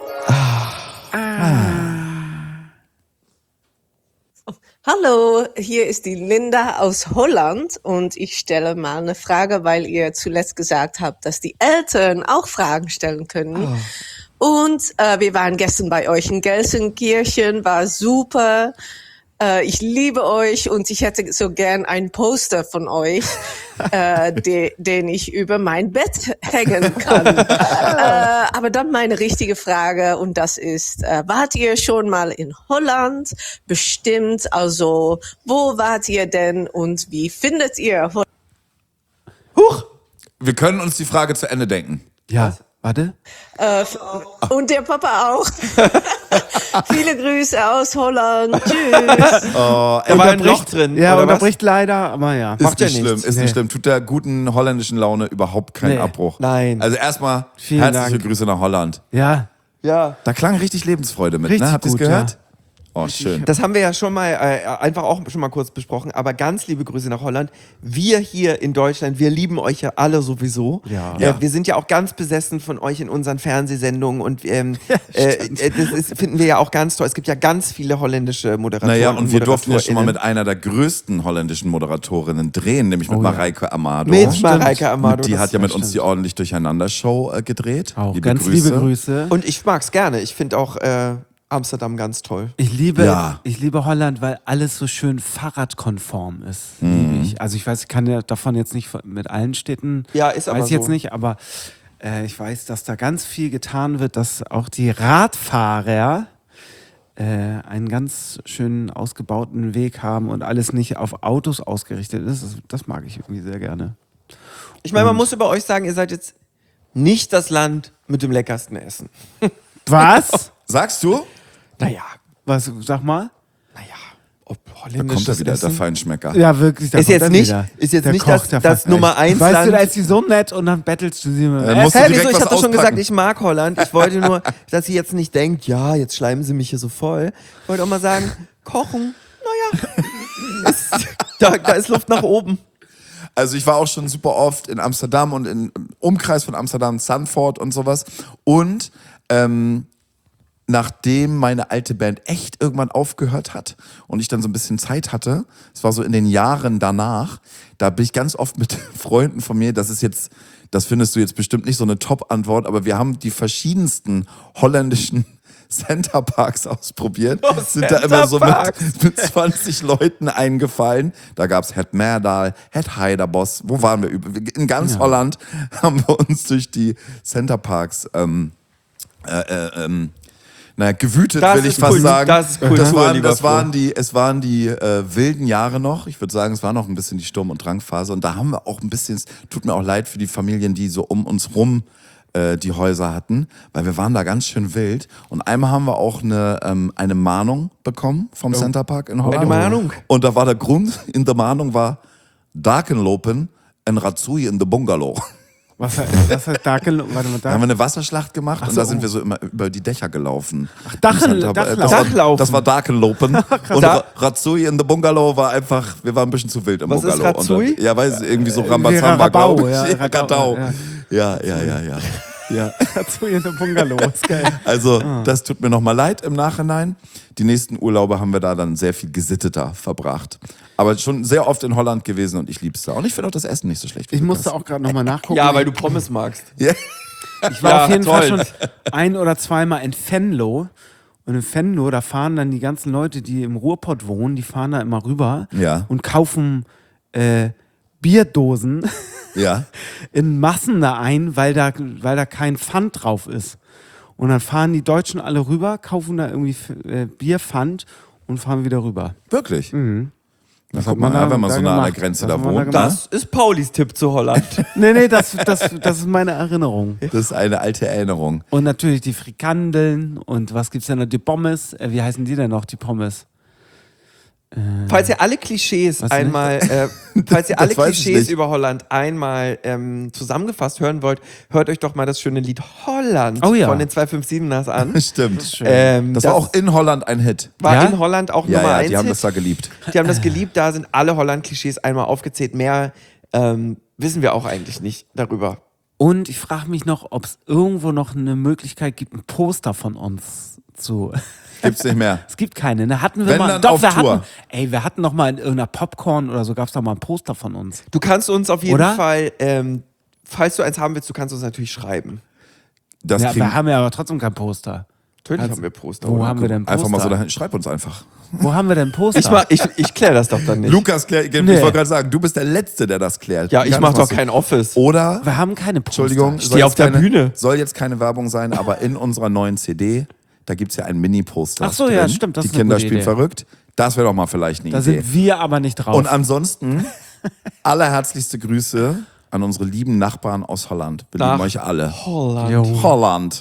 Hallo, hier ist die Linda aus Holland und ich stelle mal eine Frage, weil ihr zuletzt gesagt habt, dass die Eltern auch Fragen stellen können. Und wir waren gestern bei euch in Gelsenkirchen, war super. Ich liebe euch und ich hätte so gern ein Poster von euch, den ich über mein Bett hängen kann. Aber dann meine richtige Frage und das ist, wart ihr schon mal in Holland? Bestimmt, also wo wart ihr denn und wie findet ihr Holland? Wir können uns die Frage zu Ende denken. Ja, warte. Und der Papa auch. Viele Grüße aus Holland. Tschüss. Oh, Da war ein Loch drin. Ja, oder unterbricht leider, aber ja. Ist Macht ja nicht schlimm, nichts. ist nicht schlimm. Tut der guten holländischen Laune überhaupt keinen Nee. Abbruch. Nein. Also erstmal Vielen herzliche Dank. Grüße nach Holland. Ja. Ja. Da klang richtig Lebensfreude mit, Richtig ne? Habt ihr es gut, gehört? ja. Oh, schön. Das haben wir ja schon mal einfach auch schon mal kurz besprochen, aber ganz liebe Grüße nach Holland. Wir hier in Deutschland, wir lieben euch ja alle sowieso. Ja. Ja. Wir sind ja auch ganz besessen von euch in unseren Fernsehsendungen und finden wir ja auch ganz toll. Es gibt ja ganz viele holländische Moderatoren. Naja, und wir durften ja schon mal ModeratorInnen. mit einer der größten holländischen Moderatorinnen drehen, nämlich mit Oh ja. Mareike Amado. Mit Mareike Amado. Die das- hat ja mit uns stimmt. die ordentlich Durcheinander-Show gedreht. Auch ganz liebe Grüße. Und ich mag's gerne. Ich finde auch Amsterdam ganz toll. Ich liebe Ja. Holland, weil alles so schön fahrradkonform ist. Mhm. Liebe ich. Also ich weiß, ich kann ja davon jetzt nicht mit allen Städten. Ja, ist aber weiß ich jetzt so. nicht, aber ich weiß, dass da ganz viel getan wird, dass auch die Radfahrer einen ganz schönen ausgebauten Weg haben und alles nicht auf Autos ausgerichtet ist. Das mag ich irgendwie sehr gerne. Ich meine, man muss über euch sagen, ihr seid jetzt nicht das Land mit dem leckersten Essen. Was? Sagst du? Naja, Was, sag mal? ob Da holländisch kommt er wieder, der Feinschmecker. Ja, wirklich. da Ist kommt jetzt er nicht- wieder. ist jetzt Der nicht kocht ja das fast Nummer nicht. 1 Weißt du, Land. da ist sie so nett und dann bettelst du sie. musst du Hä, direkt wieso? Ich was habe doch schon auspacken. gesagt, ich mag Holland. Ich wollte nur, dass sie jetzt nicht denkt, ja, jetzt schleimen sie mich hier so voll. Ich wollte auch mal sagen, kochen, naja, da ist Luft nach oben. Also ich war auch schon super oft in Amsterdam und im Umkreis von Amsterdam, Zandvoort und sowas. Und nachdem meine alte Band echt irgendwann aufgehört hat und ich dann so ein bisschen Zeit hatte, es war so in den Jahren danach, da bin ich ganz oft mit Freunden von mir, das findest du jetzt bestimmt nicht so eine Top-Antwort, aber wir haben die verschiedensten holländischen Centerparks ausprobiert. Sind da Center immer so Parks. mit 20 Leuten eingefallen. Da gab es Het Merdal, Het Heiderbos. Wo waren wir? In ganz Holland haben wir uns durch die Centerparks gewütet, Das will ich ist fast Kultur- sagen. das ist Kultur, lieber es waren die wilden Jahre noch. Ich würde sagen, es war noch ein bisschen die Sturm- und Drangphase. Und da haben wir auch ein bisschen, es tut mir auch leid für die Familien, die so um uns rum die Häuser hatten, weil wir waren da ganz schön wild. Und einmal haben wir auch eine Mahnung bekommen vom Centerpark in Holland. Eine Mahnung? Und da war der Grund in der Mahnung war Dakenlopen en Razzui in de Bungalow. Was heißt Dakel? Warte mal, Da haben wir eine Wasserschlacht gemacht Ach und so, da sind wir so immer über die Dächer gelaufen. Ach, Dachlaufen. Das war Dakenlopen. Und Razzui in the Bungalow war einfach, wir waren ein bisschen zu wild im Was ist Bungalow. Razzui? Und dann, ja, weiß ich, irgendwie so Rambazamba, Rabau, glaube ich. ja, Radau. ja. Ja. Dazu in der Bungalow, ist geil. Also, das tut mir nochmal leid im Nachhinein. Die nächsten Urlaube haben wir da dann sehr viel gesitteter verbracht. Aber schon sehr oft in Holland gewesen und ich lieb's da. Und ich finde auch das Essen nicht so schlecht. Ich musste auch gerade nochmal nachgucken. Ja, weil du Pommes magst. Ja. Ich war Ja, auf jeden Fall toll. schon ein- oder zweimal in Venlo. Und in Venlo, da fahren dann die ganzen Leute, die im Ruhrpott wohnen, die fahren da immer rüber Ja. und kaufen Bierdosen Ja. in Massen da ein, weil da kein Pfand drauf ist. Und dann fahren die Deutschen alle rüber, kaufen da irgendwie Bierpfand und fahren wieder rüber. Wirklich? Mhm. Na, guck mal, wenn man so nah an der Grenze da wohnt. Das ist Paulis Tipp zu Holland. Nee, das ist meine Erinnerung. Das ist eine alte Erinnerung. Und natürlich die Frikandeln und was gibt's denn noch? Die Pommes. Wie heißen die denn noch, die Pommes? Falls ihr alle Klischees Was einmal, falls ihr Das alle weiß ich Klischees nicht. über Holland einmal zusammengefasst hören wollt, hört euch doch mal das schöne Lied Holland Oh ja. von den 257ers an. Stimmt. Das Das war auch in Holland ein Hit. war Ja? in Holland auch Ja, Nummer ja, 1 die haben Hit. das da geliebt. Die haben das geliebt, da sind alle Holland-Klischees einmal aufgezählt. Mehr wissen wir auch eigentlich nicht darüber. Und ich frage mich noch, ob es irgendwo noch eine Möglichkeit gibt, ein Poster von uns zu. Gibt's nicht mehr. Es gibt keine, ne? Hatten wir Wenn mal. dann Doch, auf wir Tour. hatten noch mal in irgendeiner Popcorn oder so, gab es doch mal ein Poster von uns. Du kannst uns auf jeden Oder? Fall, falls du eins haben willst, du kannst uns natürlich schreiben. Das Ja, kriegen, wir haben ja aber trotzdem kein Poster. Natürlich Also, haben wir Poster. Wo oder? haben wir denn Poster? einfach mal so dahin. Schreib uns einfach. Wo haben wir denn Poster? Ich kläre das doch dann nicht. Lukas, ich Nee. wollte gerade sagen, du bist der Letzte, der das klärt. Ja, ich Ganz mach doch was- kein Office. Oder, Wir haben keine Poster. Entschuldigung, steh auf der Bühne. Soll jetzt keine Werbung sein, aber in unserer neuen CD, da gibt's ja ein Mini-Poster. Ach so, ja, stimmt, das Die ist eine Kinder gute spielen Idee. verrückt. Das wäre doch mal vielleicht eine Da Idee. sind wir aber nicht drauf. Und ansonsten allerherzlichste Grüße an unsere lieben Nachbarn aus Holland. Wir lieben Nach euch alle. Holland. Jo. Holland.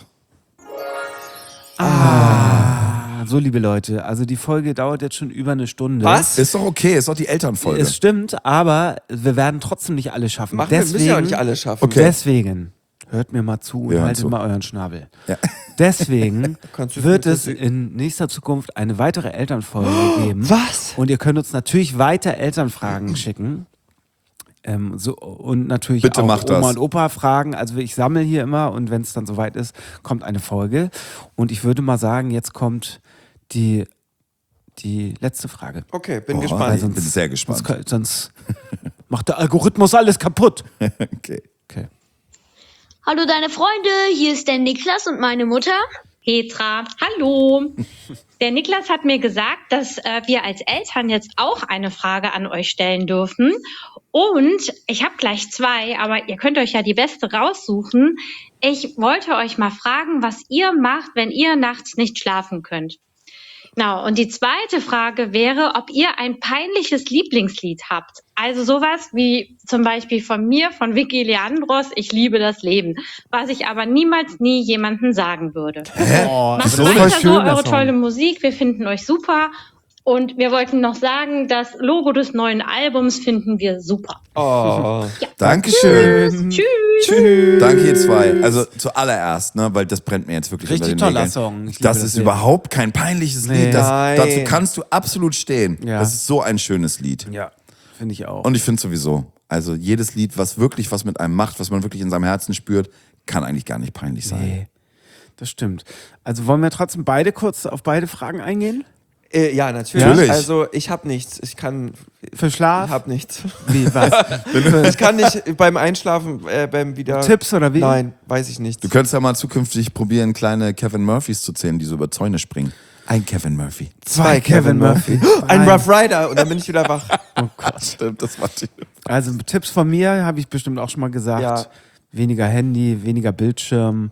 So, liebe Leute, also die Folge dauert jetzt schon über eine Stunde. Was? Ist doch okay, ist doch die Elternfolge. Es stimmt, aber wir werden trotzdem nicht alle schaffen. Wir müssen ja auch nicht alle schaffen. Okay. Deswegen, hört mir mal zu und Wir hören haltet zu. mal euren Schnabel. Ja. Deswegen Kannst du wird das es in nächster Zukunft eine weitere Elternfolge geben. Was? Und ihr könnt uns natürlich weiter Elternfragen schicken. Und natürlich Bitte auch macht Oma das. und Opa Fragen. Also ich sammle hier immer und wenn es dann soweit ist, kommt eine Folge. Und ich würde mal sagen, jetzt kommt die letzte Frage. Okay, bin Oh, gespannt. ich bin sehr gespannt. Sonst macht der Algorithmus alles kaputt. Okay. Okay. Hallo deine Freunde, hier ist der Niklas und meine Mutter. Petra, hallo. Der Niklas hat mir gesagt, dass wir als Eltern jetzt auch eine Frage an euch stellen dürfen. Und ich habe gleich zwei, aber ihr könnt euch ja die beste raussuchen. Ich wollte euch mal fragen, was ihr macht, wenn ihr nachts nicht schlafen könnt. Genau, und die zweite Frage wäre, ob ihr ein peinliches Lieblingslied habt. Also sowas wie zum Beispiel von mir, von Vicky Leandros, Ich liebe das Leben. Was ich aber niemals nie jemandem sagen würde. Oh, Macht das ist weiter voll so schön, der eure Song. tolle Musik, wir finden euch super. Und wir wollten noch sagen, das Logo des neuen Albums finden wir super. Oh. Dankeschön. Tschüss. Tschüss. Danke, ihr zwei. Also zuallererst, ne, weil das brennt mir jetzt wirklich Richtig unter den toller Nägeln. Song. Ich liebe Das das ist Lied. überhaupt kein peinliches Nee. Lied. Nein. Dazu kannst du absolut stehen. Ja. Das ist so ein schönes Lied. Ja, finde ich auch. Und ich finde sowieso, also jedes Lied, was wirklich was mit einem macht, was man wirklich in seinem Herzen spürt, kann eigentlich gar nicht peinlich sein. Nee, das stimmt. Also wollen wir trotzdem beide kurz auf beide Fragen eingehen? Ja, natürlich. Natürlich. Also ich habe nichts. Ich kann... Für Schlaf? Ich habe nichts. Wie, was? Ich kann nicht beim Einschlafen, beim wieder... Tipps oder wie? Nein, weiß ich nicht. Du könntest ja mal zukünftig probieren, kleine Kevin Murphys zu zählen, die so über Zäune springen. Ein Kevin Murphy. 2 Kevin Murphy. Ein Rough Rider und dann bin ich wieder wach. Oh Gott. Stimmt, das war die. Also Tipps von mir habe ich bestimmt auch schon mal gesagt. Ja. Weniger Handy, weniger Bildschirm.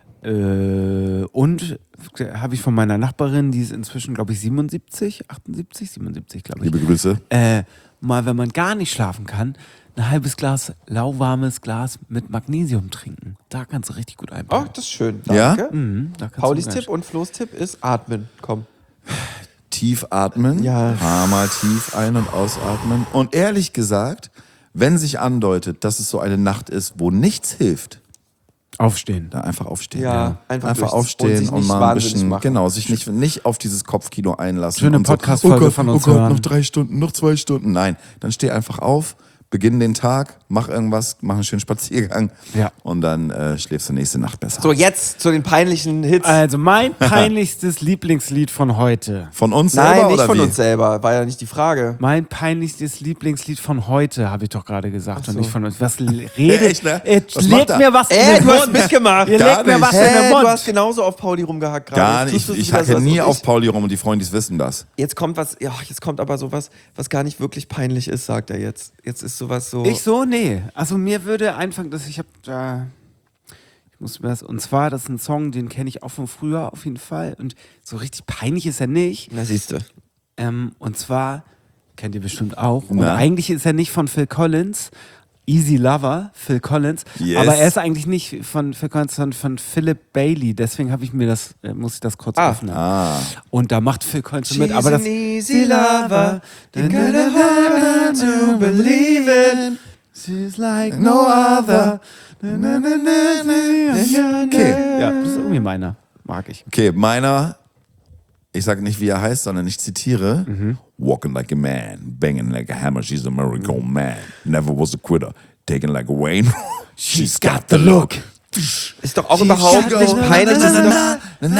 Und habe ich von meiner Nachbarin, die ist inzwischen, glaube ich, 77, glaube ich. Liebe Grüße. Mal, wenn man gar nicht schlafen kann, ein halbes Glas lauwarmes Glas mit Magnesium trinken. Da kannst du richtig gut einbauen. Oh, das ist schön. Ja? Danke. Da kannst Paulis du Tipp und Flo's Tipp ist atmen. Komm. Tief atmen, Ja. paar Mal tief ein- und ausatmen. Und ehrlich gesagt, wenn sich andeutet, dass es so eine Nacht ist, wo nichts hilft, aufstehen. da einfach aufstehen. Ja, einfach durchs- und aufstehen sich und nicht mal ein wahnsinnig bisschen, machen. genau, sich nicht auf dieses Kopfkino einlassen. Schöne und so, Podcast-Folge von uns oh Gott, hören. noch 3 Stunden, noch 2 Stunden. Nein, dann steh einfach auf, beginn den Tag, mach irgendwas, mach einen schönen Spaziergang Ja. und dann schläfst du nächste Nacht besser. So, jetzt zu den peinlichen Hits. Also mein peinlichstes Lieblingslied von heute. Von uns Nein, selber nicht oder von wie? uns selber. War ja nicht die Frage. Mein peinlichstes Lieblingslied von heute, habe ich doch gerade gesagt. Ach so. Und nicht von uns. Was redet? Echt, ne? Was macht Legt er? mir was in den Du hast Mund. mitgemacht. Ihr Gar legt mir nicht. was in den Du Mund. hast genauso auf Pauli rumgehackt gerade. Gar Jetzt nicht. tust du Ich wieder hacke so, als nie ob auf ich- Pauli rum und die Freundis wissen das. Jetzt kommt was, ja, jetzt kommt aber sowas, was gar nicht wirklich peinlich ist, sagt er jetzt. Jetzt ist sowas so. Ich so? Nee. Also mir würde einfach, ich muss mir das, und zwar, das ist ein Song, den kenne ich auch von früher auf jeden Fall. Und so richtig peinlich ist er nicht. Na, siehst du. Und zwar, kennt ihr bestimmt auch. Und Na? eigentlich ist er nicht von Phil Collins. Easy Lover, Phil Collins. Yes. Aber er ist eigentlich nicht von Phil Collins, sondern von Philip Bailey. Deswegen muss ich das kurz öffnen. Und da macht Phil Collins mit. Aber das an easy lover, you gotta hold to believe it. She's like no other. Okay, ja, das ist irgendwie meiner. Mag ich. Okay, meiner, ich sage nicht, wie er heißt, sondern ich zitiere: Walking like a man, banging like a hammer, she's a miracle man. Never was a quitter, taking like a Wayne. She's got the look. Ist doch auch überhaupt nicht peinlich. Das sind doch,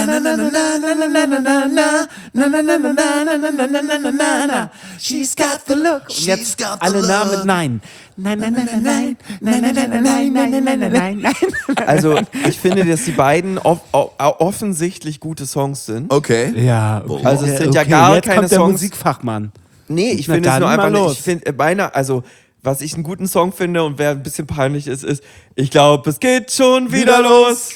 She's got the look. Und jetzt alle Namen mit Nein. Nein, nein, nein, nein, nein, nein, nein, nein, nein, nein, nein, nein, nein. also, ich finde, dass die beiden offensichtlich gute Songs sind. Okay. Ja, okay. Also, es sind ja gar jetzt keine kommt der Songs. Musikfachmann. Nee, ich Na finde es dann nur mal einfach los. nicht. Ich finde, also, was ich einen guten Song finde und wer ein bisschen peinlich ist, ich glaube, es geht schon wieder los.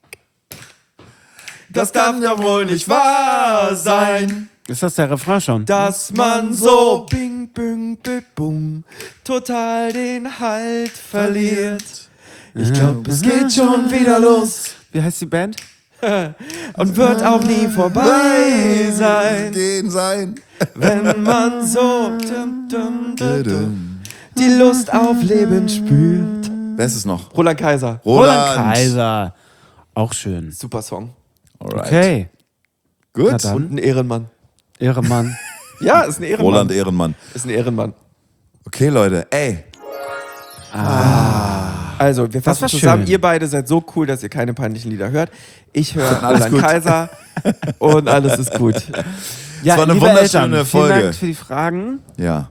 Das darf ja wohl nicht wahr sein, Ist das der Refrain schon? dass man so bing, bing, bing, bum, total den Halt verliert. Ich glaube, es geht schon wieder los Wie heißt die Band? und wird auch nie vorbei sein, Gehen sein. wenn man so die Lust auf Leben spürt. Wer ist es noch? Roland Kaiser. Roland Kaiser. Auch schön. Super Song. Alright. Okay. Gut. Na dann. Und ein Ehrenmann. Ehrenmann. Ja, ist ein Ehrenmann. Roland Ehrenmann. Ist ein Ehrenmann. Okay, Leute, ey. Also, wir fassen war zusammen. schön. Ihr beide seid so cool, dass ihr keine peinlichen Lieder hört. Ich höre Alles Roland gut. Kaiser und alles ist gut. Ja, war eine liebe wunderschöne Eltern, Folge. Vielen Dank für die Fragen. Ja.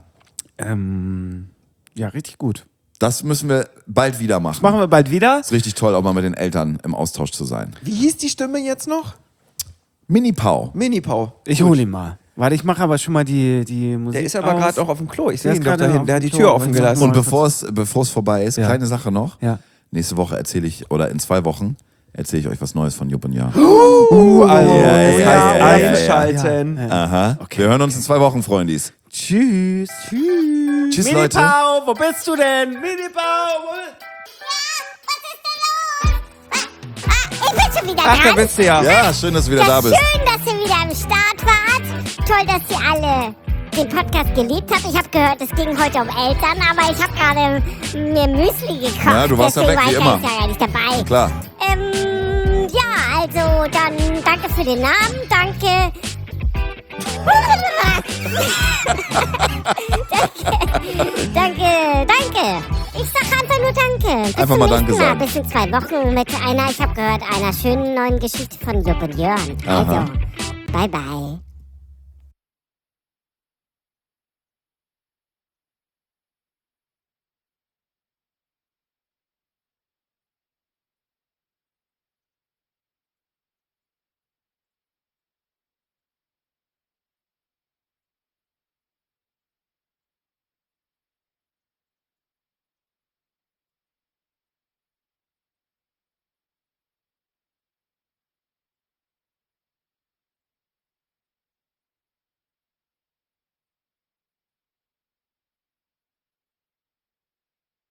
Ja, richtig gut. Das müssen wir bald wieder machen. Machen wir bald wieder. Ist richtig toll, auch mal mit den Eltern im Austausch zu sein. Wie hieß die Stimme jetzt noch? Mini-Pau. Mini-Pau. Ich hole ihn mal. Warte, ich mache aber schon mal die Musik. Der ist aber aus. gerade auch auf dem Klo. Ich Der sehe ist ihn doch gerade dahin. auf Der hat dem die Klo. Tür offen gelassen. Und bevor es vorbei ist, Ja. kleine Sache noch. Ja. Nächste Woche erzähle ich, oder in 2 Wochen, erzähle ich euch was Neues von Jupp und Jahr. Also, das ja, heißt ja, einschalten. Aha. Wir hören uns in 2 Wochen, Freundis. Tschüss. Tschüss. Tschüss, Leute. Mini-Pau, wo bist du denn? Mini-Pau. Ich bin schon wieder Ach, da. da bist du ja. Ja, schön, dass du wieder da Das bist. ist schön, dass ihr wieder am Start wart. Toll, dass ihr alle den Podcast geliebt habt. Ich habe gehört, es ging heute um Eltern, aber ich habe gerade mir Müsli gekocht. Ja, du warst ja Deswegen weg, wie war immer. ich ja gar nicht dabei. Klar. Ja, also dann danke für den Namen, danke. danke. Ich sag einfach nur danke. Bis Einfach zum mal nächsten Danke sagen. Bis in 2 Wochen mit einer, ich habe gehört, einer schönen neuen Geschichte von Jupp und Jörn. Aha. Also, bye bye.